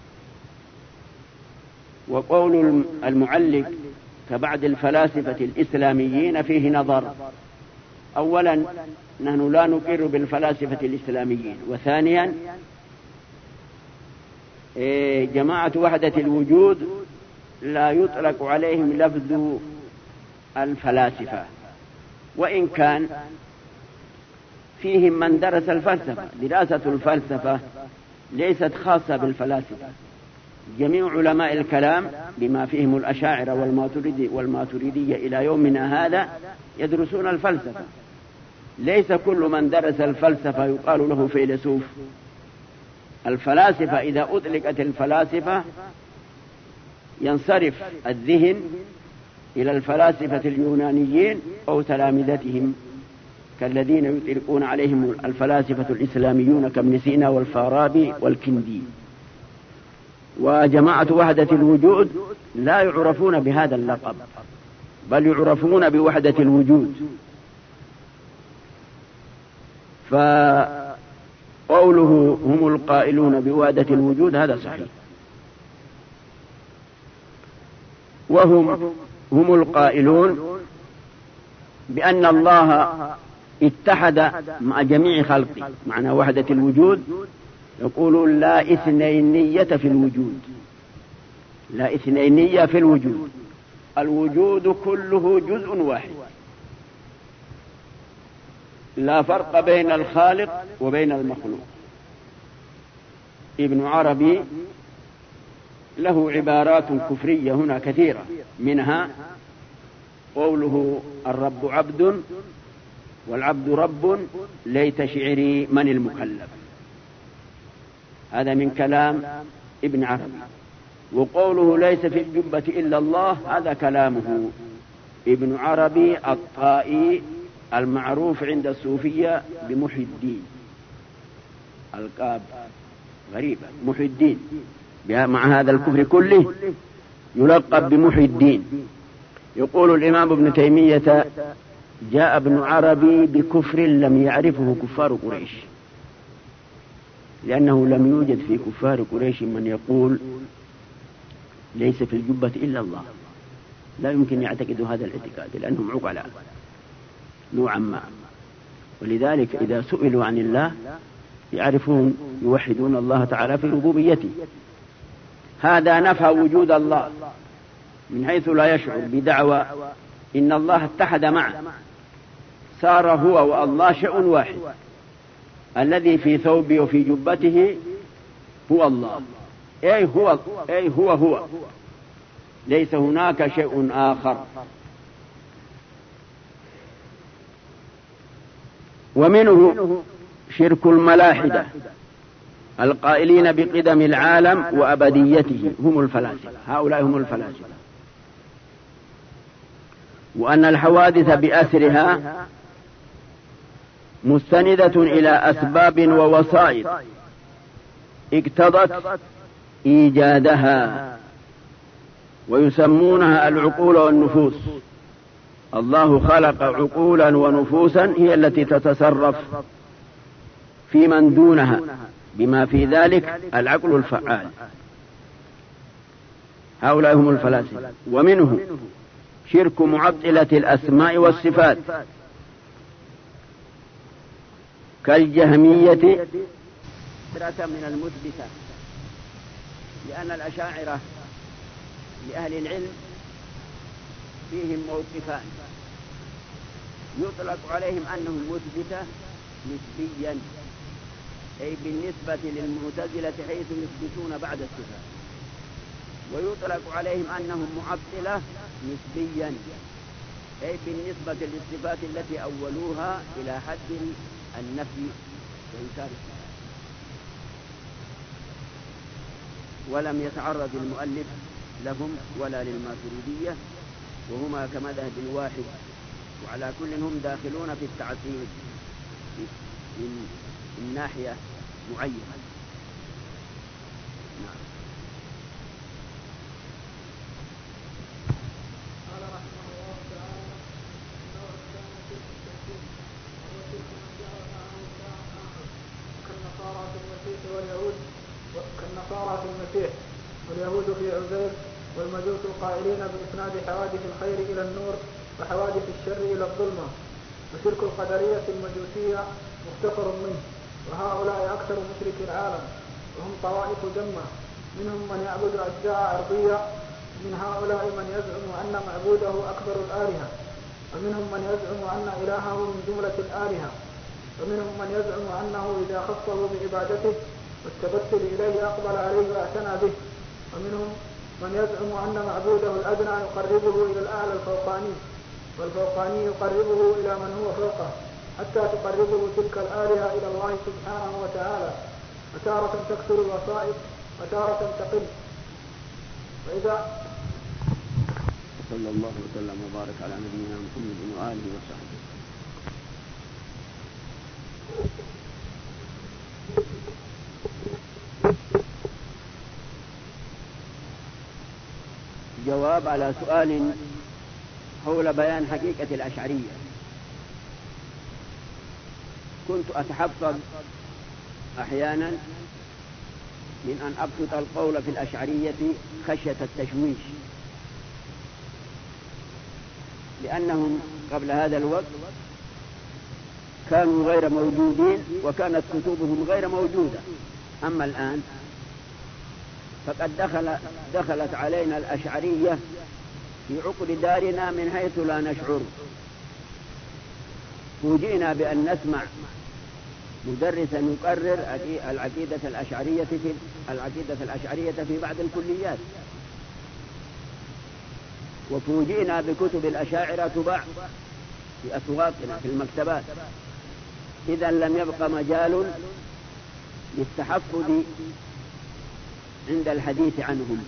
وقول المعلق كبعض الفلاسفة الإسلاميين فيه نظر. أولا، نحن لا نقر بالفلاسفة الإسلاميين، وثانيا جماعة وحدة الوجود لا يطلق عليهم لفظ الفلاسفة، وإن كان فيهم من درس الفلسفة. دراسة الفلسفة ليست خاصة بالفلاسفة، جميع علماء الكلام بما فيهم الأشاعرة والماتريدية إلى يومنا هذا يدرسون الفلسفة. ليس كل من درس الفلسفة يقال له فيلسوف. الفلاسفة إذا أطلقت الفلاسفة ينصرف الذهن إلى الفلاسفة اليونانيين أو تلامذتهم كالذين يطلقون عليهم الفلاسفة الإسلاميون كابن سينا والفارابي والكندي. وجماعة وحدة الوجود لا يعرفون بهذا اللقب، بل يعرفون بوحدة الوجود. فقوله هم القائلون بوحدة الوجود هذا صحيح، هم القائلون بأن الله اتحد مع جميع خلقه. معنى وحدة الوجود يقولون لا اثنينية في الوجود، لا اثنينية في الوجود، الوجود كله جزء واحد، لا فرق بين الخالق وبين المخلوق. ابن عربي له عبارات كفرية هنا كثيرة، منها قوله الرب عبد والعبد رب ليت شعري من المكلف، هذا من كلام ابن عربي. وقوله ليس في الجبة إلا الله هذا كلامه ابن عربي الطائي المعروف عند الصوفية بمحي الدين، ألقاب غريبة، محي الدين مع هذا الكفر كله يلقب بمحي الدين. يقول الإمام ابن تيمية جاء ابن عربي بكفر لم يعرفه كفار قريش، لأنه لم يوجد في كفار قريش من يقول ليس في الجبة إلا الله، لا يمكن يعتقدوا هذا الاعتقاد لأنهم عقلاء نوعا ما. ولذلك إذا سئلوا عن الله يعرفون يوحدون الله تعالى في ربوبيته. هذا نفى وجود الله من حيث لا يشعر بدعوى إن الله اتحد معه، صار هو والله شيء واحد، الذي في ثوبه وفي جبته هو الله، أي هو ليس هناك شيء آخر. ومنه شرك الملاحدة القائلين بقدم العالم وأبديته، هم الفلاسفة، هؤلاء هم الفلاسفة، وأن الحوادث بأسرها مستندة إلى أسباب ووسائط اقتضت إيجادها، ويسمونها العقول والنفوس. الله خلق عقولا ونفوسا هي التي تتصرف في من دونها، بما في ذلك العقل الفعال. هؤلاء هم الفلاسفة. ومنه شرك معطلة الأسماء والصفات كالجهمية من المثبتة، لأن الأشاعرة لأهل العلم فيهم موقفان، يطلق عليهم أنهم مثبتة نسبيا، أي بالنسبة للمعتزلة حيث يثبتون بعد الصفات، ويطلق عليهم أنهم معطلة نسبيا، أي بالنسبة للصفات التي أولوها إلى حد النفي وإنكار الصفات. ولم يتعرض المؤلف لهم ولا للماتريدية، وهما كمذهب واحد، وعلى كل هم داخلون في التعطيل من ناحية معينة. نعم. قال رحمه الله تعالى: النوع الثاني شرك التكفير، وهو شرك من جعل معه إلها آخر، كالنصارى في المسيح واليهود في عزير، والمجوس القائلين بإسناد حوادث الخير إلى النور وحوادث الشر إلى الظلمة. وشرك القدرية المجوسية مختصر منه، وهؤلاء أكثر مشرك العالم، وهم طوائف جمة منهم من يعبد أجزاء أرضية، من هؤلاء من يزعم أن معبوده أكبر الآلهة، ومنهم من يزعم أن إلهه من جملة الآلهة، ومنهم من يزعم أنه إذا خصه بعبادته والتبتل إليه أقبل عليه واعتنى به، ومنهم من يزعم أن معبوده الأدنى يقربه إلى الأعلى الفوقاني، والفوقاني يقربه إلى من هو فوقه، حتى تقربه تلك الآلهة إلى الله سبحانه وتعالى، فتارة تكثر الوسائط وتارة تقل. وإذا صلى الله وسلم وبارك على نبينا محمد وآله وصحبه. جواب على سؤال حول بيان حقيقة الأشعرية. كنت أتحفظ أحيانا من أن أبسط القول في الأشعرية خشية التشويش، لأنهم قبل هذا الوقت كانوا غير موجودين وكانت كتبهم غير موجودة. أما الآن فقد دخلت علينا الأشعرية في عقر دارنا من حيث لا نشعر. فوجئنا بأن نسمع مدرسا يقرر العقيدة الأشعرية في بعض الكليات، وفوجئنا بكتب الأشاعرة تباع في أسواقنا في المكتبات. إذا لم يبق مجال للتحفظ عند الحديث عنهم.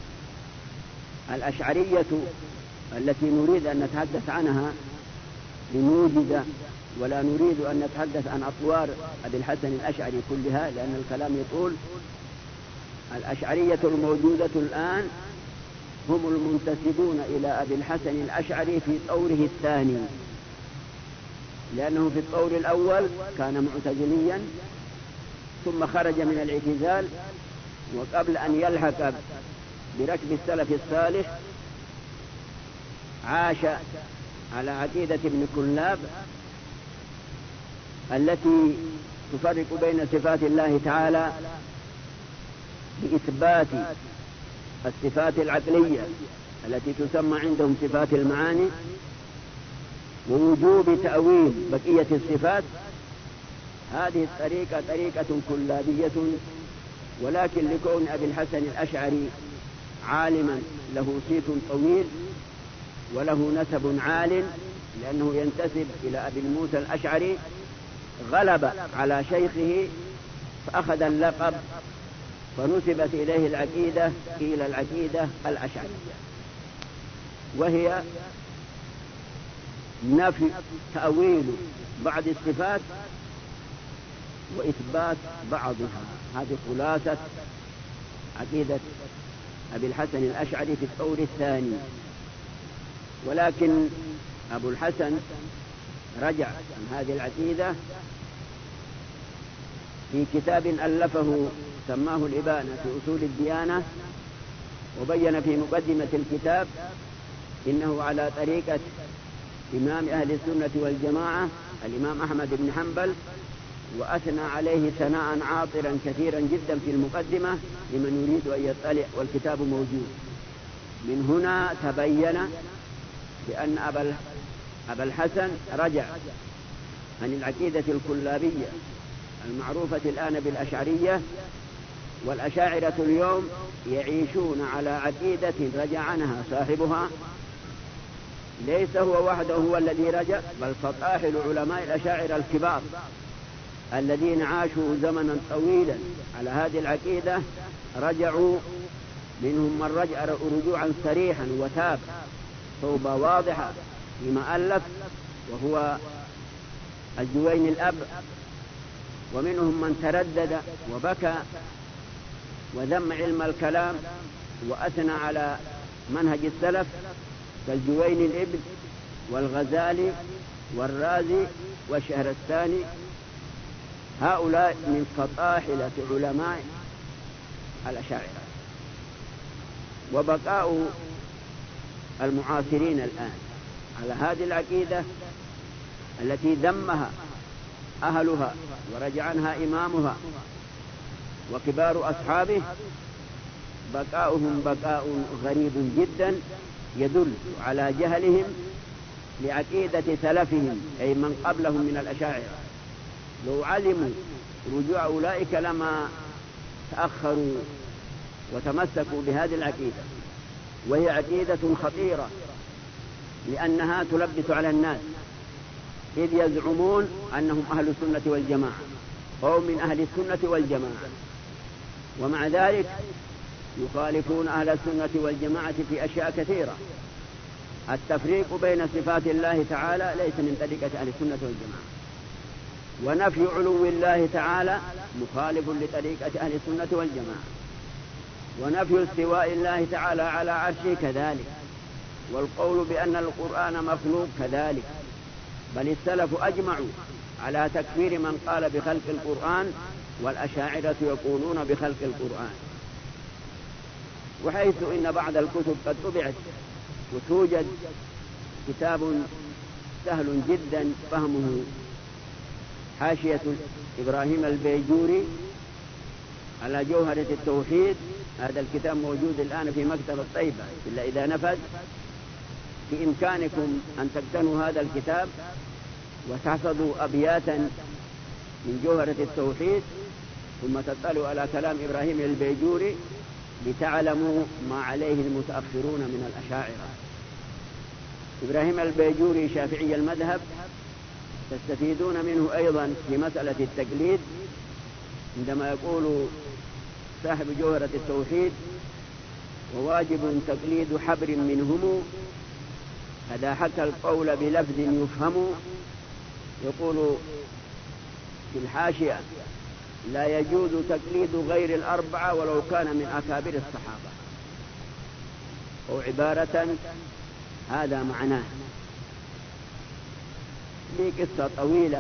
الأشعرية التي نريد أن نتحدث عنها لنوجد، ولا نريد أن نتحدث عن أطوار أبي الحسن الأشعري كلها لأن الكلام يطول. الأشعرية الموجودة الآن هم المنتسبون إلى أبي الحسن الأشعري في طوره الثاني، لأنه في الطور الأول كان معتزليا ثم خرج من الاعتزال، وقبل أن يلحق بركب السلف الصالح عاش على عقيدة ابن كلاب التي تفرق بين صفات الله تعالى بإثبات الصفات العقلية التي تسمى عندهم صفات المعاني، ووجوب تأويل بقية الصفات. هذه الطريقة طريقة كلابية، ولكن لكون أبي الحسن الأشعري عالما له صيت طويل وله نسب عال، لأنه ينتسب إلى أبي موسى الأشعري، غلب على شيخه فأخذ اللقب فنسبت إليه العقيدة إلى العقيدة الأشعرية، وهي نفي تأويل بعض الصفات وإثبات بعضها. هذه خلاصة عقيدة أبي الحسن الأشعري في الطور الثاني. ولكن أبو الحسن رجع عن هذه العقيدة في كتاب ألفه سماه الإبانة في أصول الديانة، وبين في مقدمة الكتاب إنه على طريقة إمام أهل السنة والجماعة الإمام أحمد بن حنبل، وأثنى عليه ثناء عاطرا كثيرا جدا في المقدمة لمن يريد أن يطلع، والكتاب موجود. من هنا تبين بأن أبا الحسن رجع عن العقيدة الكلابية المعروفة الآن بالأشعرية، والأشاعرة اليوم يعيشون على عقيدة رجع عنها صاحبها. ليس هو وحده هو الذي رجع، بل فطاحل علماء الأشاعرة الكبار الذين عاشوا زمنا طويلا على هذه العقيدة رجعوا. منهم من رجع رجوعا صريحا وتاب توبة واضحة فيما ألف وهو الجويني الأب، ومنهم من تردد وبكى وذم علم الكلام وأثنى على منهج السلف كالجويني الابن والغزالي والرازي والشهرستاني. هؤلاء من فطاحلة علماء الأشاعرة. وبقاء المعاصرين الآن على هذه العقيدة التي ذمها أهلها ورجع عنها إمامها وكبار أصحابه بقاؤهم بقاء غريب جدا يدل على جهلهم لعقيدة سلفهم أي من قبلهم من الأشاعرة. لو علموا رجوع أولئك لما تأخروا وتمسكوا بهذه العقيدة، وهي عقيدة خطيرة لأنها تلبس على الناس، إذ يزعمون أنهم أهل السنة والجماعة أو من أهل السنة والجماعة، ومع ذلك يخالفون أهل السنة والجماعة في أشياء كثيرة. التفريق بين صفات الله تعالى ليس من طريقة أهل السنة والجماعة، ونفي علو الله تعالى مخالف لطريقة أهل السنة والجماعة، ونفي استواء الله تعالى على عرشه كذلك، والقول بأن القرآن مخلوق كذلك. بل السلف أجمعوا على تكفير من قال بخلق القرآن، والأشاعرة يقولون بخلق القرآن. وحيث إن بعض الكتب قد طبعت وتوجد كتاب سهل جدا فهمه، حاشية إبراهيم البيجوري على جوهرة التوحيد، هذا الكتاب موجود الآن في مكتبة طيبة، إلا إذا نفذ بإمكانكم أن تقتنوا هذا الكتاب وتحفظوا أبياتا من جوهرة التوحيد، ثم تطلعوا على كلام إبراهيم البيجوري لتعلموا ما عليه المتأخرون من الأشاعرة. إبراهيم البيجوري شافعي المذهب، تستفيدون منه أيضا في مسألة التقليد، عندما يقول صاحب جوهرة التوحيد: وواجب تقليد حبر منهم هذا حكى القول بلفظ يفهم. يقول في الحاشية: لا يجوز تقليد غير الأربعة ولو كان من أكابر الصحابة، أو عبارة هذا معناه. لي قصة طويلة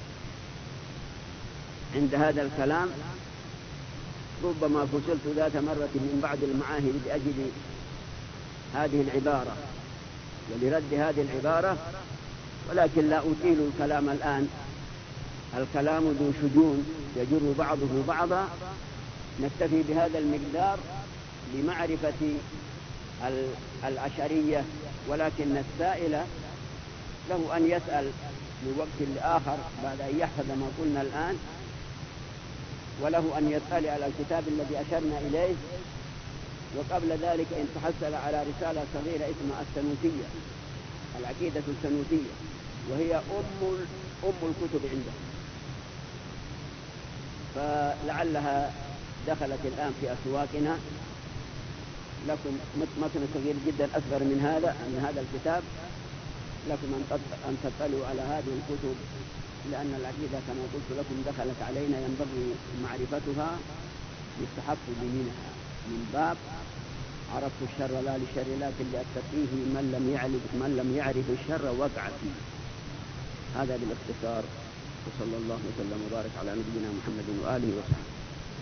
عند هذا الكلام، ربما فصلت ذات مرة من بعض المعاهد لأجل هذه العبارة ولرد هذه العبارة، ولكن لا أطيل الكلام الآن، الكلام ذو شجون يجر بعضه بعضا. نكتفي بهذا المقدار لمعرفة الأشعرية، ولكن السائل له أن يسأل لوقت لآخر بعد أن يحفظ ما قلنا الآن، وله أن يطلع على الكتاب الذي أشرنا إليه. وقبل ذلك إن تحصل على رسالة صغيرة اسمها السنوسية، العقيدة السنوسية، وهي أم الكتب عندهم، فلعلها دخلت الآن في أسواقنا. لكم متن صغير جدا أصغر من هذا الكتاب، لكم أن تطلعوا على هذه الكتب، لأن العقيدة كما قلت لكم دخلت علينا، ينبغي معرفتها يستحق منها، من باب عرفت الشر لا للشر لكن لأتقيه، من لم يعرف الشر وقع فيه. هذا بالاختصار، وصلى الله وسلم وبارك على نبينا محمد وآله وصحبه.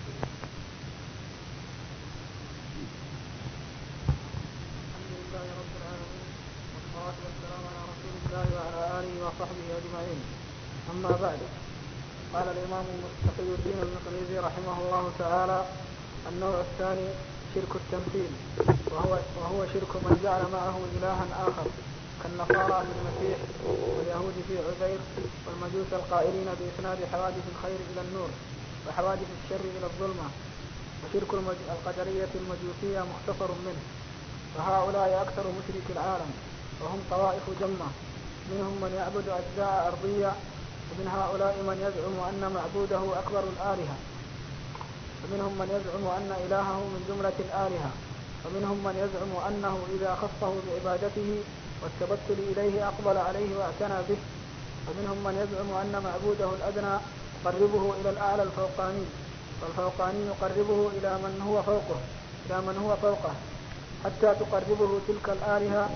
الحمد لله رب العالمين، والصلاة والسلام على رسول الله وعلى آله وصحبه أجمعين. أما بعد، قال الإمام تقي الدين المقريزي رحمه الله تعالى: النوع الثاني شرك التمثيل، وهو شرك من جعل معه إلها آخر، كالنصارى في المسيح، واليهود في عزير، والمجوس القائلين بإسناد حوادث الخير إلى النور وحوادث الشر إلى الظلمة. وشرك القدرية المجوسية مختصر منه، فهؤلاء أكثر مشرك العالم، وهم طوائف جمة، منهم من يعبد أجزاء أرضية، ومن هؤلاء من يزعم أن معبوده أكبر الآلهة، ومنهم من يزعم أن إلهه من جملة الآلهة، ومنهم من يزعم أنه إذا خصه بعبادته والتبتل إليه أقبل عليه واعتنى به، ومنهم من يزعم أن معبوده الأدنى يقربه إلى الأعلى الفوقاني، والفوقاني يقربه إلى من هو فوقه حتى تقربه تلك الآلهة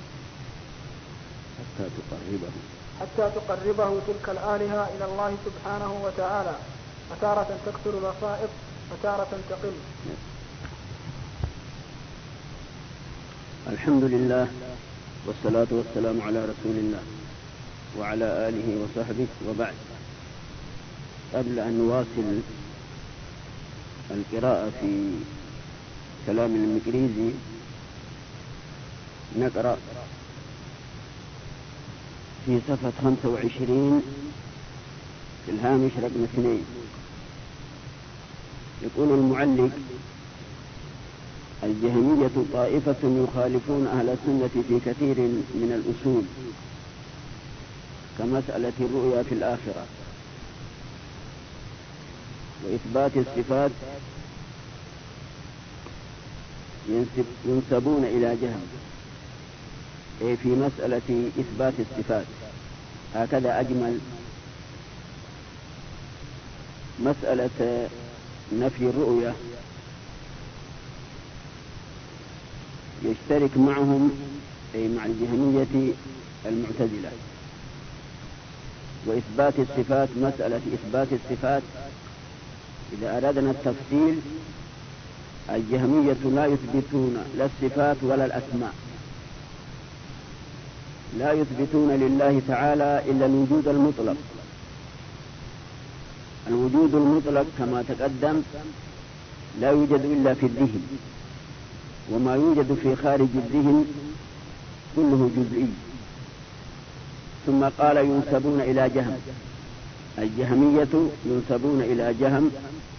إلى الله سبحانه وتعالى، فتارة تكثر الوسائط وتارة تقل. الحمد لله، والصلاة والسلام على رسول الله وعلى آله وصحبه، وبعد. قبل أن نواصل القراءة في كلام الإنجليزي نقرأ في صفحة 25 في الهامش رقم 2. يقول المعلق: الجهمية طائفة يخالفون أهل السنة في كثير من الأصول كمسألة الرؤيا في الآخرة وإثبات الصفات، ينسبون إلى جهم، أي في مسألة إثبات الصفات. هكذا أجمل مسألة نفي الرؤية يشترك معهم، أي مع الجهمية المعتزلة. وإثبات الصفات، مسألة إثبات الصفات إذا أردنا التفصيل، الجهمية لا يثبتون لا الصفات ولا الأسماء، لا يثبتون لله تعالى إلا الوجود المطلق. الوجود المطلق كما تقدم لا يوجد إلا في الذهن، وما يوجد في خارج الذهن كله جزئي. ثم قال: ينسبون إلى جهم، الجهمية ينسبون إلى جهم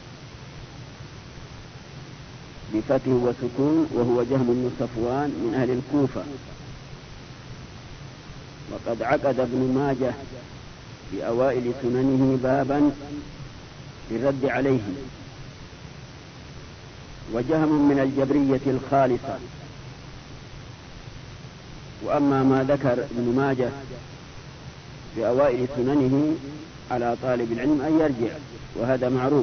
بفتح وسكون، وهو جهم بن صفوان من أهل الكوفة. وقد عقد ابن ماجه في أوائل سننه بابا للرد عليه. وجهم من الجبرية الخالصة. وأما ما ذكر ابن ماجه في أوائل سننه على طالب العلم أن يرجع، وهذا معروف.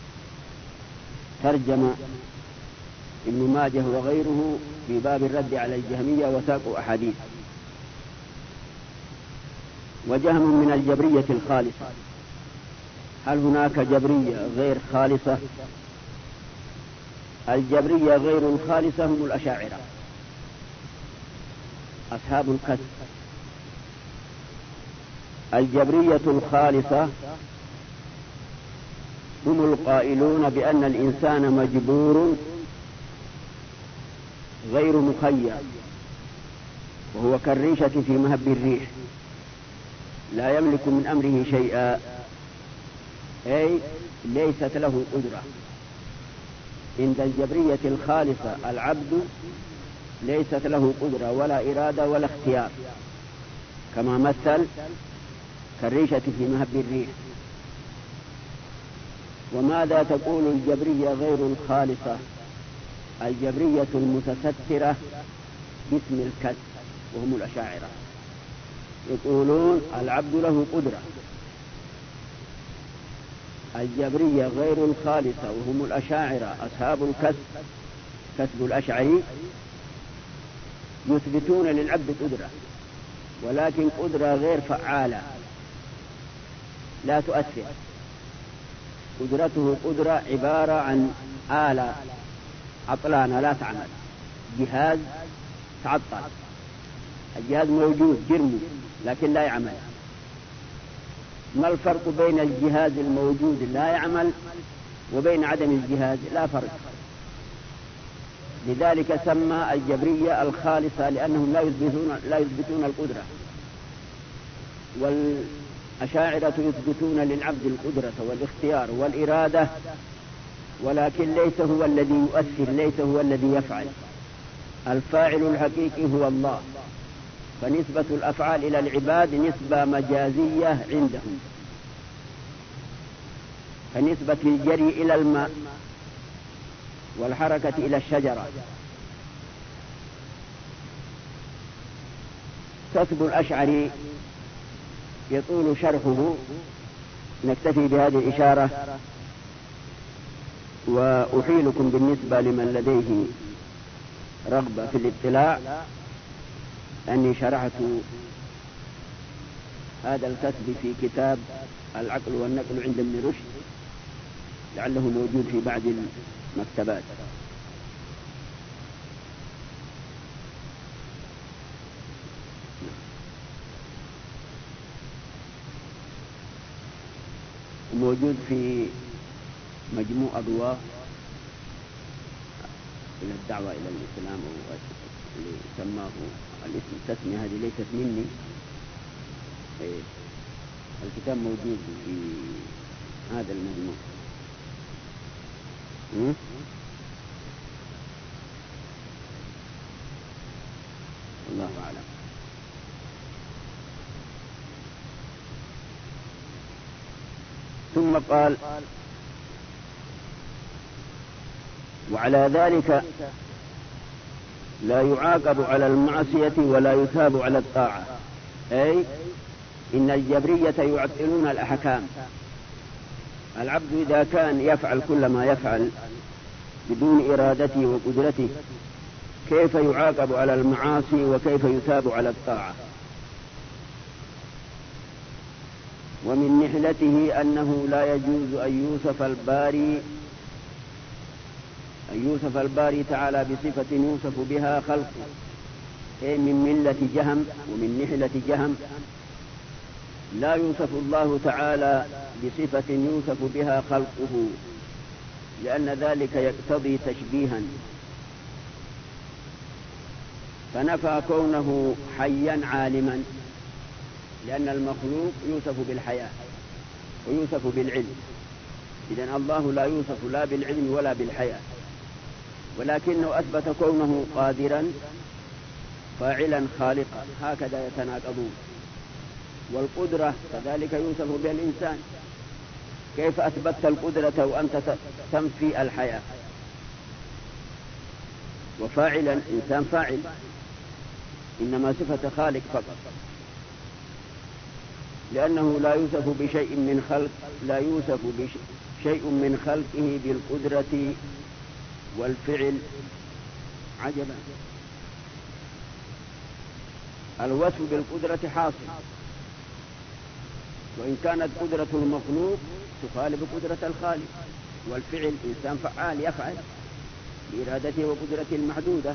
ترجم ابن ماجه وغيره في باب الرد على الجهمية وساقوا أحاديث. وجهم من الجبرية الخالصة. هل هناك جبرية غير خالصة؟ الجبرية غير الخالصة هم الأشاعرة أصحاب الكسب. الجبرية الخالصة هم القائلون بأن الإنسان مجبور غير مخير، وهو كالريشة في مهب الريح، لا يملك من أمره شيئا، أي ليست له قدرة. عند الجبرية الخالصة العبد ليست له قدرة ولا إرادة ولا اختيار، كما مثل كالريشة في مهب الريح. وماذا تقول الجبرية غير الخالصة؟ الجبرية المتسترة باسم الكسب، وهم الأشاعرة، يقولون العبد له قدرة. الجبرية غير الخالصة وهم الأشاعرة أصحاب الكسب، كسب الأشعري، يثبتون للعبد قدرة، ولكن قدرة غير فعالة لا تؤثر. قدرته قدرة عبارة عن آلة عطلانة لا تعمل، جهاز تعطل. الجهاز موجود جرمي لكن لا يعمل. ما الفرق بين الجهاز الموجود لا يعمل وبين عدم الجهاز؟ لا فرق. لذلك سمى الجبرية الخالصة لأنهم لا يثبتون القدرة، والأشاعرة يثبتون للعبد القدرة والاختيار والإرادة، ولكن ليس هو الذي يؤثر، ليس هو الذي يفعل. الفاعل الحقيقي هو الله، فنسبة الأفعال إلى العباد نسبة مجازية عندهم، فنسبة الجري إلى الماء والحركة إلى الشجرة. كسب الأشعري يطول شرحه، نكتفي بهذه الإشارة. وأحيلكم بالنسبة لمن لديه رغبة في الاطلاع أني شرحت هذا الكتب في كتاب العقل والنقل عند ابن رشد، لعله موجود في بعض المكتبات. موجود في مجموع أضواء إلى الدعوة إلى الإسلام أو اللي سماه الاسم التسمية هذه ليست مني. الكتاب موجود في هذا المجموع. الله أعلم. ثم قال: وعلى ذلك لا يعاقب على المعصية ولا يثاب على الطاعة، أي إن الجبرية يعطلون الأحكام. العبد إذا كان يفعل كل ما يفعل بدون إرادته وقدرته كيف يعاقب على المعاصي وكيف يثاب على الطاعة؟ ومن نحلته أنه لا يجوز أن يوصف الباري تعالى بصفة يوصف بها خلقه، أي من ملة جهم ومن نحلة جهم. لا يوصف الله تعالى بصفة يوصف بها خلقه، لأن ذلك يقتضي تشبيها، فنفى كونه حيا عالما، لأن المخلوق يوصف بالحياة ويوصف بالعلم. إذن الله لا يوصف لا بالعلم ولا بالحياة، ولكنه أثبت كونه قادرا فاعلا خالقا، هكذا يتناقضون. والقدرة كذلك يوصف بها الإنسان، كيف أثبتت القدرة وأنت تنفي الحياة؟ وفاعلا إنسان فاعل، إنما صفة خالق فقط، لأنه لا يوصف بشيء من خلق، لا يوصف بشيء من خلقه بالقدرة والفعل. عجبا، الوصف بالقدرة حاصل، وإن كانت قدرة المخلوق تخالف قدرة الخالق، والفعل إنسان فعال يفعل بإرادته وقدرته المحدودة.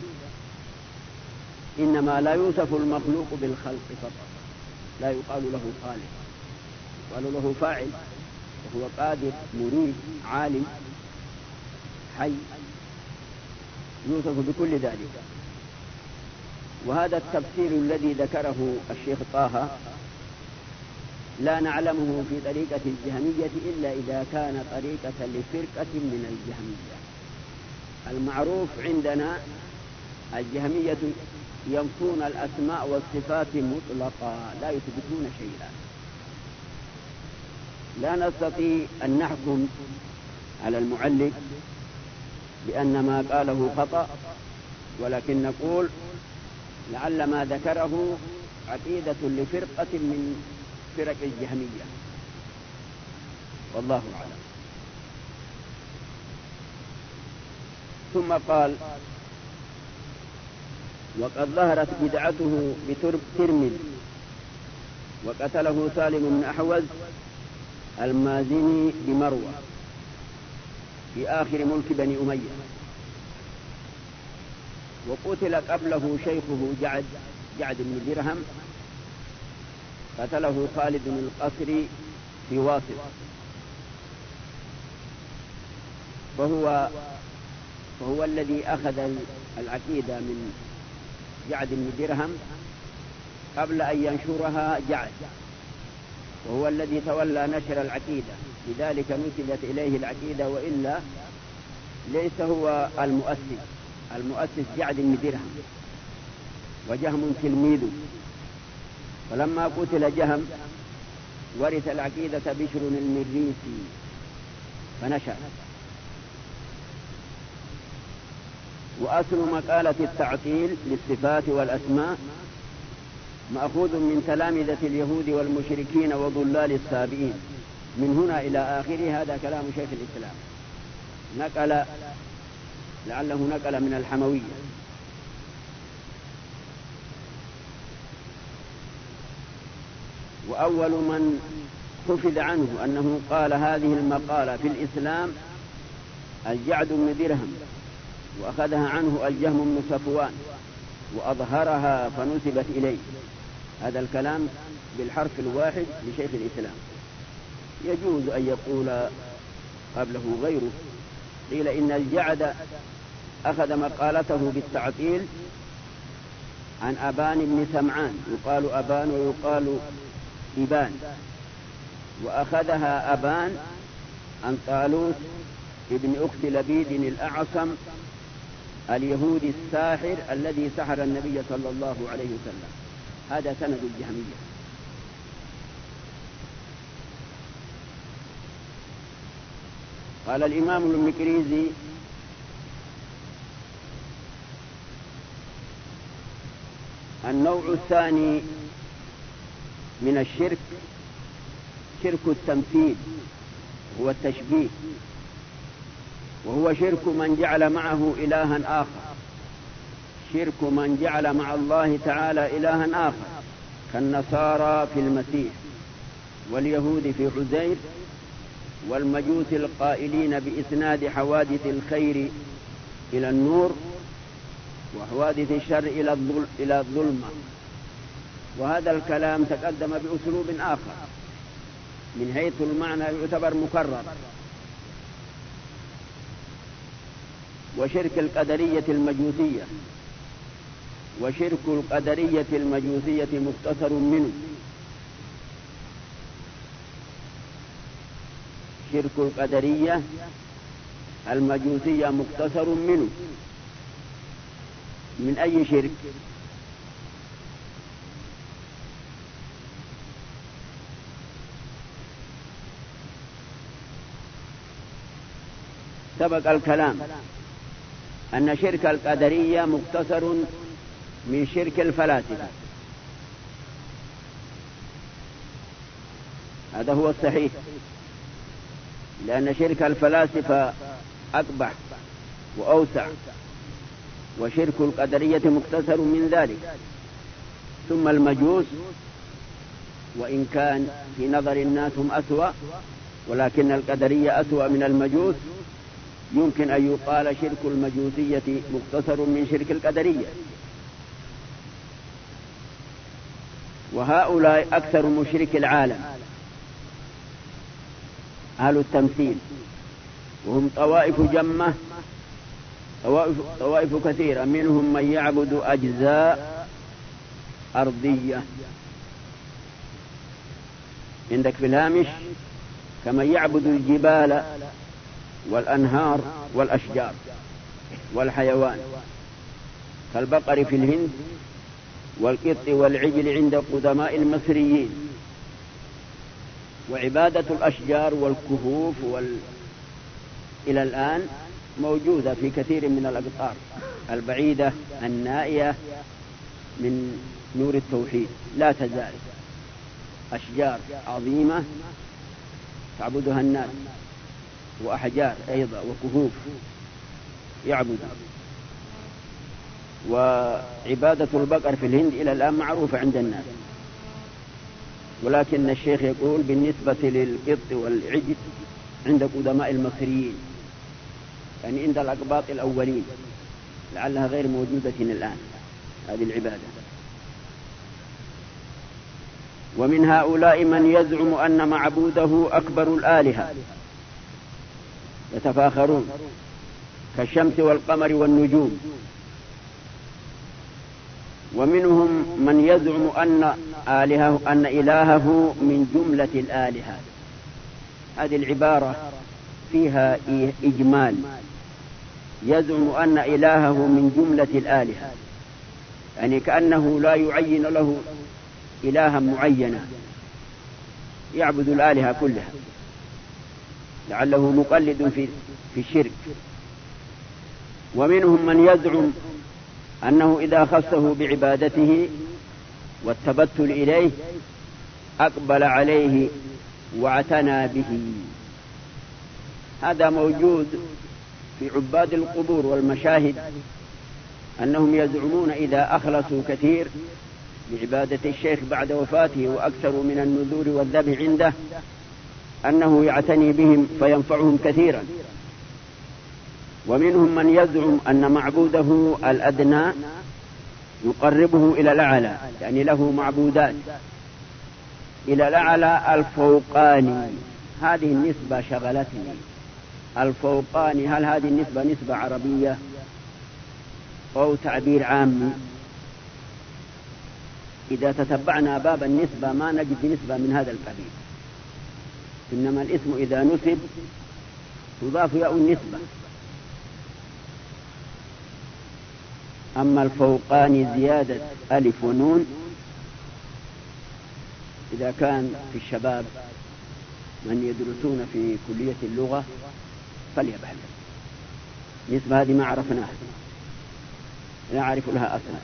إنما لا يوصف المخلوق بالخلق فقط، لا يقال له خالق، يقال له فاعل، وهو قادر مريد عالم حي، يوصف بكل ذلك. وهذا التفسير الذي ذكره الشيخ طه لا نعلمه في طريقة الجهمية إلا إذا كان طريقة لفرقة من الجهمية. المعروف عندنا الجهمية ينفون الأسماء والصفات مطلقا، لا يثبتون شيئا. لا نستطيع أن نحكم على المعلق بأن ما قاله خطأ، ولكن نقول لعل ما ذكره عقيدة لفرقة من فرق الجهمية، والله أعلم. ثم قال: وقد ظهرت بدعته بترمذ، وقتله سالم بن أحوز المازني بمروة في آخر ملك بني أمية، وقتل قبله شيخه جعد بن درهم، قتله خالد بن القصري في واسط، فهو الذي أخذ العقيدة من جعد بن درهم قبل أن ينشرها جعد، وهو الذي تولى نشر العقيدة، لذلك نسبت إليه العقيدة، وإلا ليس هو المؤسس جعد بن درهم، وجهم تلميذه. فلما قتل جهم ورث العقيدة بشر المريسي فنشر. وأصل مقالة التعطيل للصفات والأسماء مأخوذ من تلامذة اليهود والمشركين وضلال السابئين، من هنا إلى آخره. هذا كلام شيخ الإسلام، لعله نقل من الحموية. وأول من حفظ عنه أنه قال هذه المقالة في الإسلام الجعد بن درهم، وأخذها عنه الجهم بن صفوان وأظهرها فنسبت إليه. هذا الكلام بالحرف الواحد لشيخ الإسلام، يجوز أن يقول قبله غيره. قيل إن الجعد أخذ مقالته بالتعطيل عن أبان بن سمعان، يقال أبان ويقال إبان، وأخذها أبان عن طالوت ابن أخت لبيد الأعصم اليهودي الساحر الذي سحر النبي صلى الله عليه وسلم. هذا سند الجهمية. قال الإمام المكريزي: النوع الثاني من الشرك شرك التمثيل، هو التشبيه، وهو شرك من جعل معه إلها آخر، شرك من جعل مع الله تعالى إلها آخر، كالنصارى في المسيح، واليهود في عزير، والمجوس القائلين بإسناد حوادث الخير إلى النور وحوادث الشر إلى الظلمة. وهذا الكلام تقدم بأسلوب آخر، من حيث المعنى يعتبر مكرر. وشرك القدرية المجوسية، وشرك القدرية المجوسية مختصر منه. شرك القدرية المجوسية مختصر منه. من أي شرك؟ سبق الكلام أن شرك القدرية مختصر من شرك الفلاسفة، هذا هو الصحيح، لأن شرك الفلاسفة أقبح وأوسع، وشرك القدرية مختصر من ذلك. ثم المجوس، وإن كان في نظر الناس هم أسوأ، ولكن القدرية أسوأ من المجوس، يمكن أن يقال شرك المجوسية مختصر من شرك القدرية. وهؤلاء أكثر مشرك العالم، أهل التمثيل، وهم طوائف جمة، طوائف كثيرة، منهم من يعبد أجزاء أرضية عندك في الهامش، كمن يعبد الجبال والأنهار والأشجار والحيوان، كالبقر في الهند والقط والعجل عند قدماء المصريين. وعبادة الأشجار والكهوف إلى الآن موجودة في كثير من الأقطار البعيدة النائية من نور التوحيد، لا تزال أشجار عظيمة تعبدها الناس، وأحجار أيضا وكهوف يعبد. وعبادة البقر في الهند إلى الآن معروفة عند الناس، ولكن الشيخ يقول بالنسبة للقط والعجل عند قدماء المصريين، يعني عند الأقباط الأولين، لعلها غير موجودة الآن هذه العبادة. ومن هؤلاء من يزعم أن معبوده أكبر الآلهة، يتفاخرون، كالشمس والقمر والنجوم. ومنهم من يزعم أن إلهه من جملة الآلهة. هذه العبارة فيها إجمال، يزعم أن إلهه من جملة الآلهة، يعني كأنه لا يعين له إلها معينة، يعبد الآلهة كلها، لعله مقلد في الشرك. ومنهم من يزعم أنه إذا خصه بعبادته والتبتل إليه أقبل عليه واعتنى به. هذا موجود في عباد القبور والمشاهد، أنهم يزعمون إذا أخلصوا كثير بعبادة الشيخ بعد وفاته وأكثروا من النذور والذبح عنده أنه يعتني بهم فينفعهم كثيرا. ومنهم من يزعم أن معبوده الأدنى يقربه إلى الأعلى، يعني له معبودات إلى الأعلى الفوقاني. هذه النسبة شغلتني، الفوقاني، هل هذه النسبة نسبة عربية أو تعبير عامي. إذا تتبعنا باب النسبة ما نجد نسبة من هذا القبيل، إنما الاسم إذا نسب تضاف ياء النسبة. أما الفوقان زيادة ألف ونون إذا كان في الشباب من يدرسون في كلية اللغة فليبحث. نسبة هذه ما عرفناها، لا أعرف لها أصلا.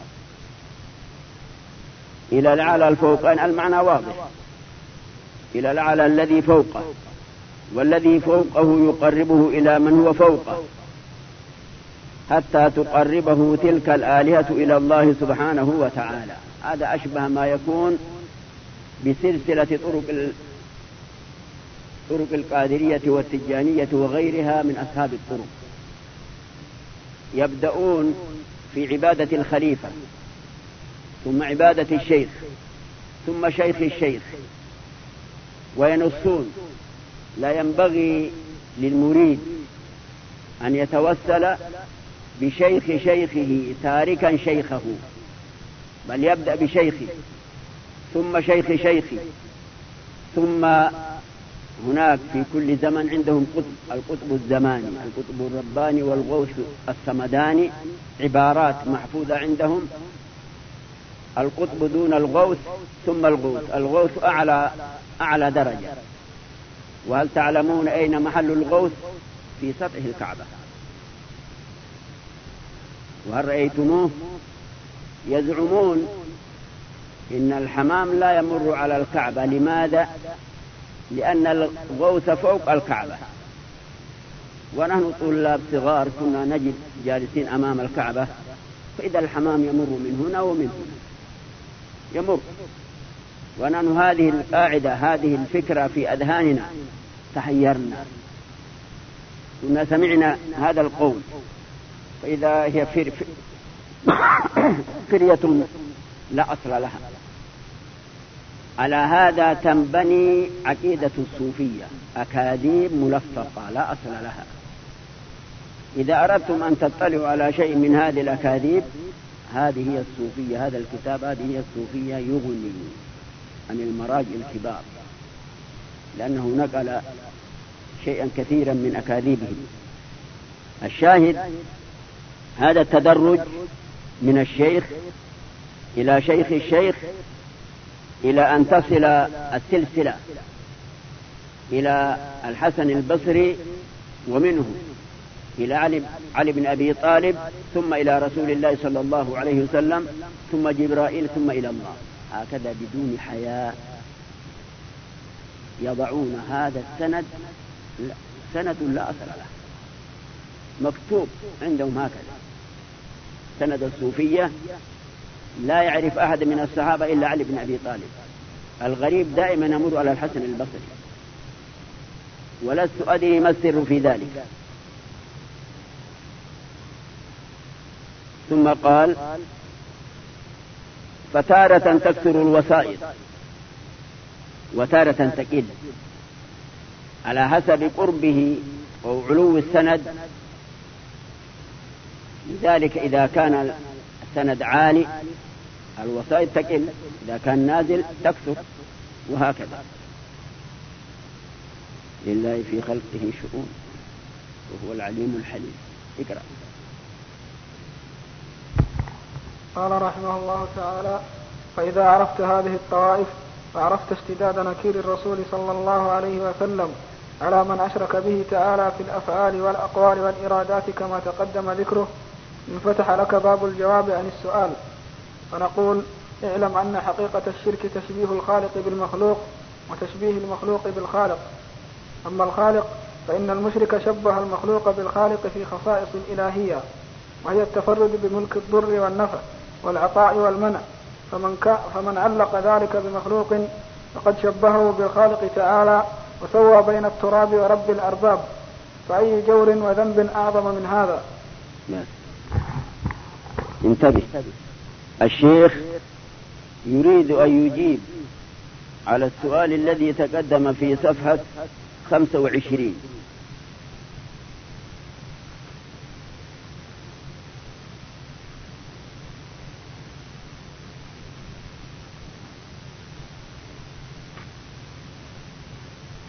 إلى الأعلى الفوقان المعنى واضح، إلى الأعلى الذي فوقه، والذي فوقه يقربه إلى من هو فوقه حتى تقربه تلك الآلهة إلى الله سبحانه وتعالى. هذا أشبه ما يكون بسلسلة طرق القادرية والتجانية وغيرها من أصحاب الطرق. يبدأون في عبادة الخليفة، ثم عبادة الشيخ، ثم شيخ الشيخ، وينصون لا ينبغي للمريد أن يتوسل بشيخ شيخه تاركا شيخه، بل يبدأ بشيخه ثم شيخ شيخه. ثم هناك في كل زمن عندهم القطب الزماني، القطب الرباني والغوث الصمداني، عبارات محفوظة عندهم. القطب دون الغوث ثم الغوث، الغوث أعلى درجة. وهل تعلمون أين محل الغوث؟ في سطح الكعبة. وهل رأيتموه؟ يزعمون إن الحمام لا يمر على الكعبة. لماذا؟ لأن الغوث فوق الكعبة، ونحن طلاب صغار كنا نجد جالسين أمام الكعبة، فإذا الحمام يمر من هنا ومن هنا يمر، ونحن هذه القاعدة هذه الفكرة في أذهاننا تحيرنا، كنا سمعنا هذا القول، فإذا هي فرية لا أصل لها. على هذا تنبني عقيدة الصوفية، أكاذيب ملفقة لا أصل لها. إذا أردتم أن تطلعوا على شيء من هذه الأكاذيب، هذه هي الصوفية، هذا الكتاب هذه هي الصوفية، يغني عن المراجع الكبار، لأنه نقل شيئا كثيرا من أكاذيبهم. الشاهد هذا التدرج من الشيخ إلى شيخ الشيخ إلى أن تصل السلسلة إلى الحسن البصري، ومنه إلى علي بن أبي طالب، ثم إلى رسول الله صلى الله عليه وسلم، ثم جبرائيل، ثم إلى الله. هكذا بدون حياء يضعون هذا السند، سند لا أصل له، مكتوب عندهم هكذا. سند الصوفية لا يعرف أحد من الصحابة إلا علي بن أبي طالب. الغريب دائما يمر على الحسن البصري، ولست أدري ما السر في ذلك. ثم قال: فتارة تكثر الوسائط وتارة تقل، على حسب قربه أو علو السند. لذلك إذا كان السند عالي الوسائط تقل، إذا كان نازل تكثر، وهكذا. لله في خلقه شؤون وهو العليم الحليم. اقرأ. قال رحمه الله تعالى: فإذا عرفت هذه الطوائف فعرفت اشتداد نكير الرسول صلى الله عليه وسلم على من أشرك به تعالى في الأفعال والأقوال والإرادات كما تقدم ذكره، انفتح لك باب الجواب عن السؤال. فنقول: اعلم أن حقيقة الشرك تشبيه الخالق بالمخلوق، وتشبيه المخلوق بالخالق. أما الخالق فإن المشرك شبه المخلوق بالخالق في خصائص الإلهية، وهي التفرد بملك الضر والنفع والعطاء والمنع. فمن علق ذلك بمخلوق فقد شبهه بالخالق تعالى، وسوى بين التراب ورب الأرباب. فأي جور وذنب أعظم من هذا؟ انتبه، الشيخ يريد أن يجيب على السؤال الذي تقدم في صفحة 25.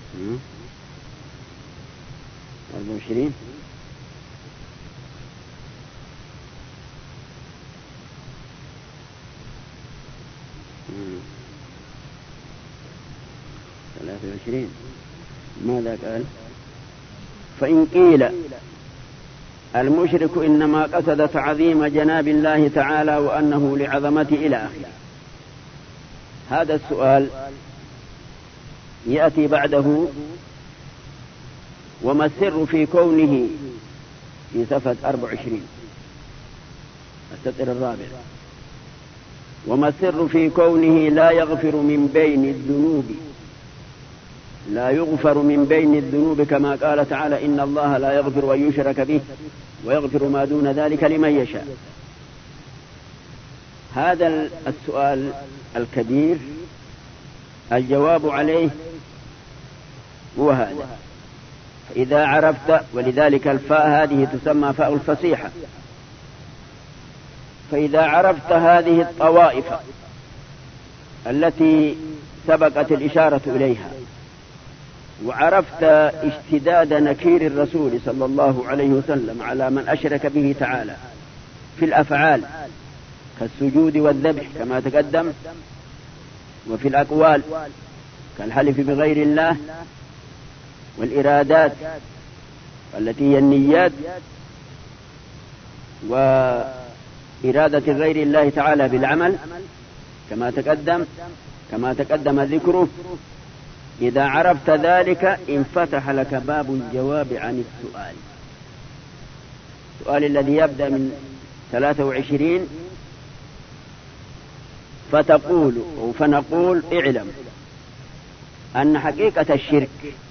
24 23 ماذا قال؟ فإن قيل المشرك إنما قصد تعظيم جناب الله تعالى وأنه لعظمته إلى آخره. هذا السؤال يأتي بعده: وما السر في كونه، في صفحة 24 السطر الرابع، وما السر في كونه لا يغفر من بين الذنوب كما قال تعالى: إن الله لا يغفر أن يشرك به ويغفر ما دون ذلك لمن يشاء. هذا السؤال الكبير الجواب عليه هو هذا: فإذا عرفت، ولذلك الفاء هذه تسمى فاء الفصيحة، فإذا عرفت هذه الطوائف التي سبقت الإشارة إليها، وعرفت اشتداد نكير الرسول صلى الله عليه وسلم على من أشرك به تعالى في الأفعال كالسجود والذبح كما تقدم، وفي الأقوال كالحلف بغير الله، والإرادات التي هي النيات، وإرادة غير الله تعالى بالعمل كما تقدم ذكره. إذا عرفت ذلك انفتح لك باب الجواب عن السؤال الذي يبدأ من 23: فنقول اعلم أن حقيقة الشرك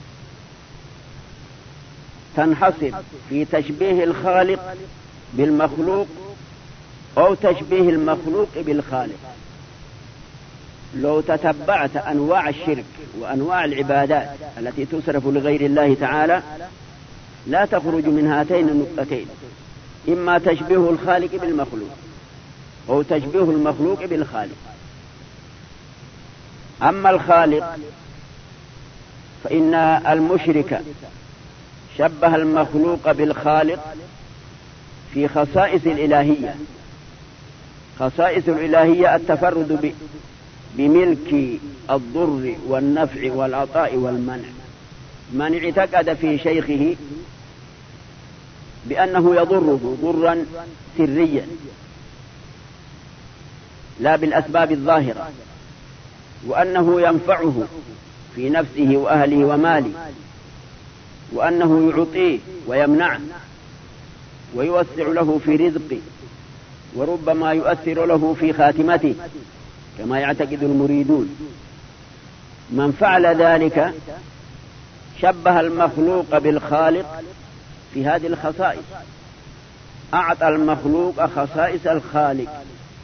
تنحصر في تشبيه الخالق بالمخلوق أو تشبيه المخلوق بالخالق. لو تتبعت أنواع الشرك وأنواع العبادات التي تصرف لغير الله تعالى لا تخرج من هاتين النقطتين: إما تشبيه الخالق بالمخلوق أو تشبيه المخلوق بالخالق. أما الخالق فإن المشرك شبه المخلوق بالخالق في خصائص الإلهية. خصائص الإلهية التفرد بملك الضر والنفع والعطاء والمنع. من اعتقد في شيخه بأنه يضره ضرا سريا لا بالأسباب الظاهرة، وأنه ينفعه في نفسه وأهله وماله، وأنه يعطيه ويمنعه ويوسع له في رزقه، وربما يؤثر له في خاتمته كما يعتقد المريدون. من فعل ذلك شبه المخلوق بالخالق في هذه الخصائص، أعطى المخلوق خصائص الخالق.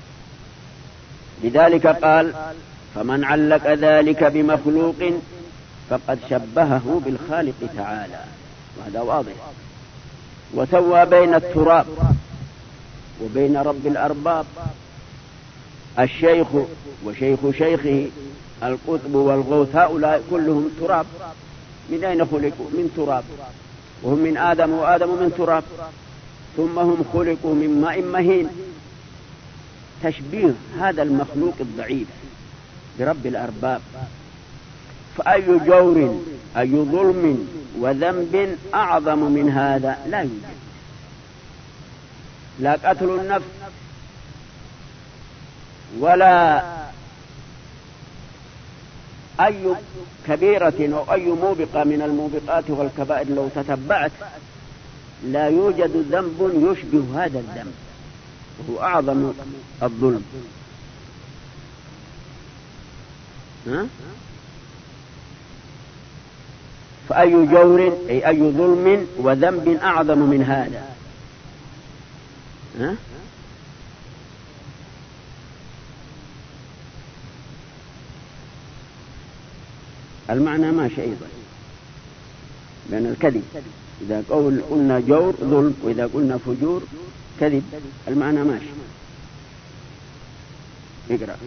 لذلك قال: فمن علق ذلك بمخلوق فقد شبهه بالخالق تعالى، وهذا واضح. وسوى بين التراب وبين رب الأرباب. الشيخ وشيخ شيخه، القطب والغوث، هؤلاء كلهم تراب. من أين خلقوا؟ من تراب، وهم من آدم وآدم من تراب، ثم هم خلقوا من ماء مهين. تشبيه هذا المخلوق الضعيف برب الأرباب. فأي جور أي ظلم وذنب أعظم من هذا لا يوجد. لا قتل النفس ولا أي كبيرة أو أي موبقة من الموبقات والكبائر لو تتبعت لا يوجد ذنب يشبه هذا الذنب، وهو أعظم الظلم. فأي جور أي أي ظلم وذنب أعظم من هذا. المعنى ماشي أيضا، لأن الكذب إذا قلنا جور ظلم، وإذا قلنا فجور كذب، المعنى ماشي. اقرأ.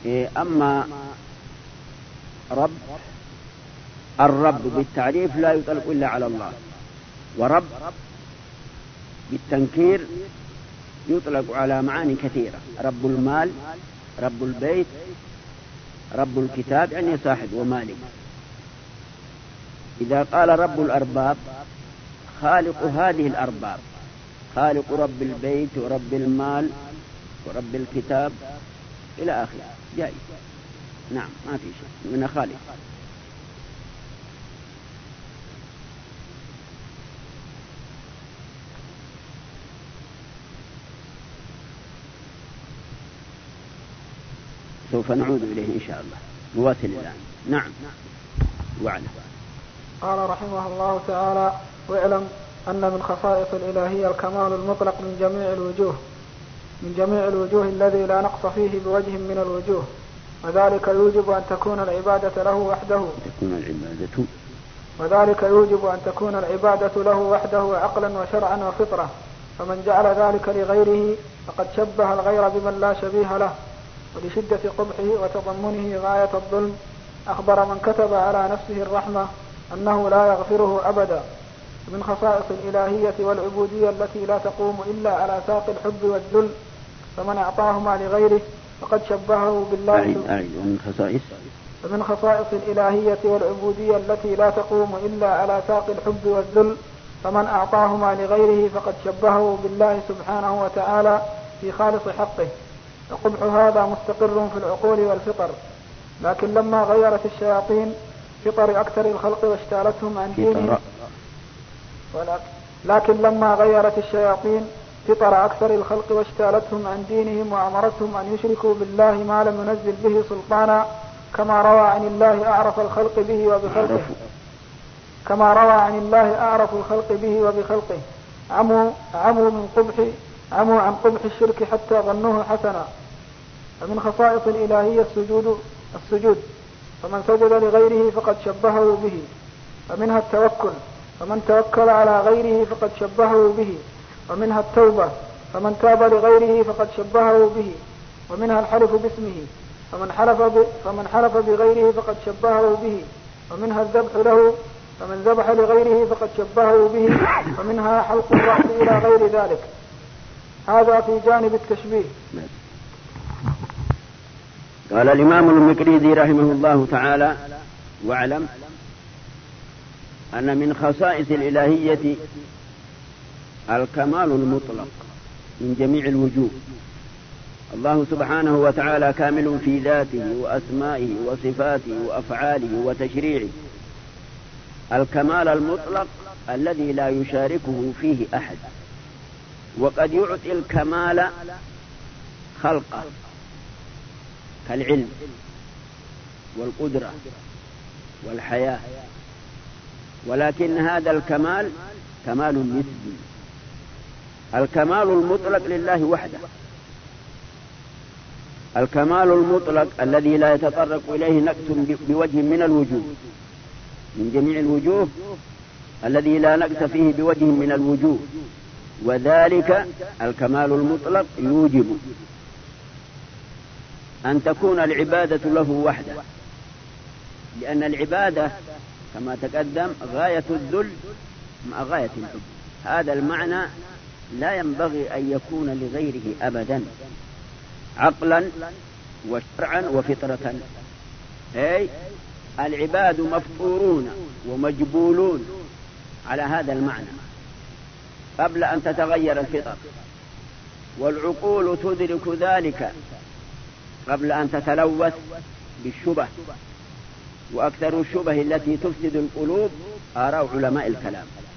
أما الرب بالتعريف لا يطلق إلا على الله، ورب بالتنكير يطلق على معاني كثيرة: رب المال، رب البيت، رب الكتاب يعني صاحب ومالك. إذا قال رب الأرباب خالق هذه الأرباب، خالق رب البيت ورب المال ورب الكتاب إلى آخره، جائز. نعم، ما في شيء من خالق. سوف نعود إليه إن شاء الله. نواصل الآن. نعم. واعلم. قال رحمه الله تعالى: واعلم أن من خصائص الإلهية الكمال المطلق من جميع الوجوه الذي لا نقص فيه بوجه من الوجوه، وذلك يوجب أن تكون العبادة له وحده عقلا وشرعا وفطرة. فمن جعل ذلك لغيره فقد شبه الغير بمن لا شبيه له، ولشدة قبحه وتضمنه غاية الظلم أخبر من كتب على نفسه الرحمة أنه لا يغفره أبدا. من خصائص الإلهية والعبودية التي لا تقوم إلا على ساق الحب والذل، فمن أعطاهما لغيره فقد شبهه بالله. فمن خصائص الإلهية والعبودية التي لا تقوم إلا على ساق الحب والذل، فمن أعطاهما لغيره فقد شبهه بالله سبحانه وتعالى في خالص حقه. فقبح هذا مستقر في العقول والفطر، لكن لما غيرت الشياطين فطر أكثر الخلق واشتالتهم عن دينهم وأمرتهم أن يشركوا بالله ما لم ينزل به سلطانا، كما روى عن الله أعرف الخلق به وبخلقه. عموا عن قبح الشرك حتى ظنوه حسنا. فمن خصائص الإلهية السجود، فمن سجد لغيره فقد شبهه به. ومنها التوكل، فمن توكل على غيره فقد شبهه به. ومنها التوبة، فمن تاب لغيره فقد شبهه به. ومنها الحلف باسمه، فمن حلف بغيره فقد شبهه به. ومنها الذبح له، فمن ذبح لغيره فقد شبهه به. ومنها حلق الرأس إلى غير ذلك. هذا في جانب التشبيه. قال الإمام المقريزي رحمه الله تعالى: واعلم أن من خصائص الإلهية الكمال المطلق من جميع الوجوه. الله سبحانه وتعالى كامل في ذاته وأسمائه وصفاته وأفعاله وتشريعه، الكمال المطلق الذي لا يشاركه فيه أحد. وقد يعطي الكمال خلقه كالعلم والقدرة والحياة، ولكن هذا الكمال كمال نسبي. الكمال المطلق لله وحده، الكمال المطلق الذي لا يتطرق إليه نقص بوجه من الوجوه، من جميع الوجوه الذي لا نقص فيه بوجه من الوجوه، وذلك الكمال المطلق يوجب أن تكون العبادة له وحده، لأن العبادة كما تقدم غاية الذل مع غاية الحب. هذا المعنى لا ينبغي أن يكون لغيره أبدا، عقلا وشرعا وفطرة. أي العباد مفطورون ومجبولون على هذا المعنى قبل أن تتغير الفطر، والعقول تدرك ذلك قبل أن تتلوث بالشبه. وأكثر الشبه التي تفسد القلوب آراء علماء الكلام،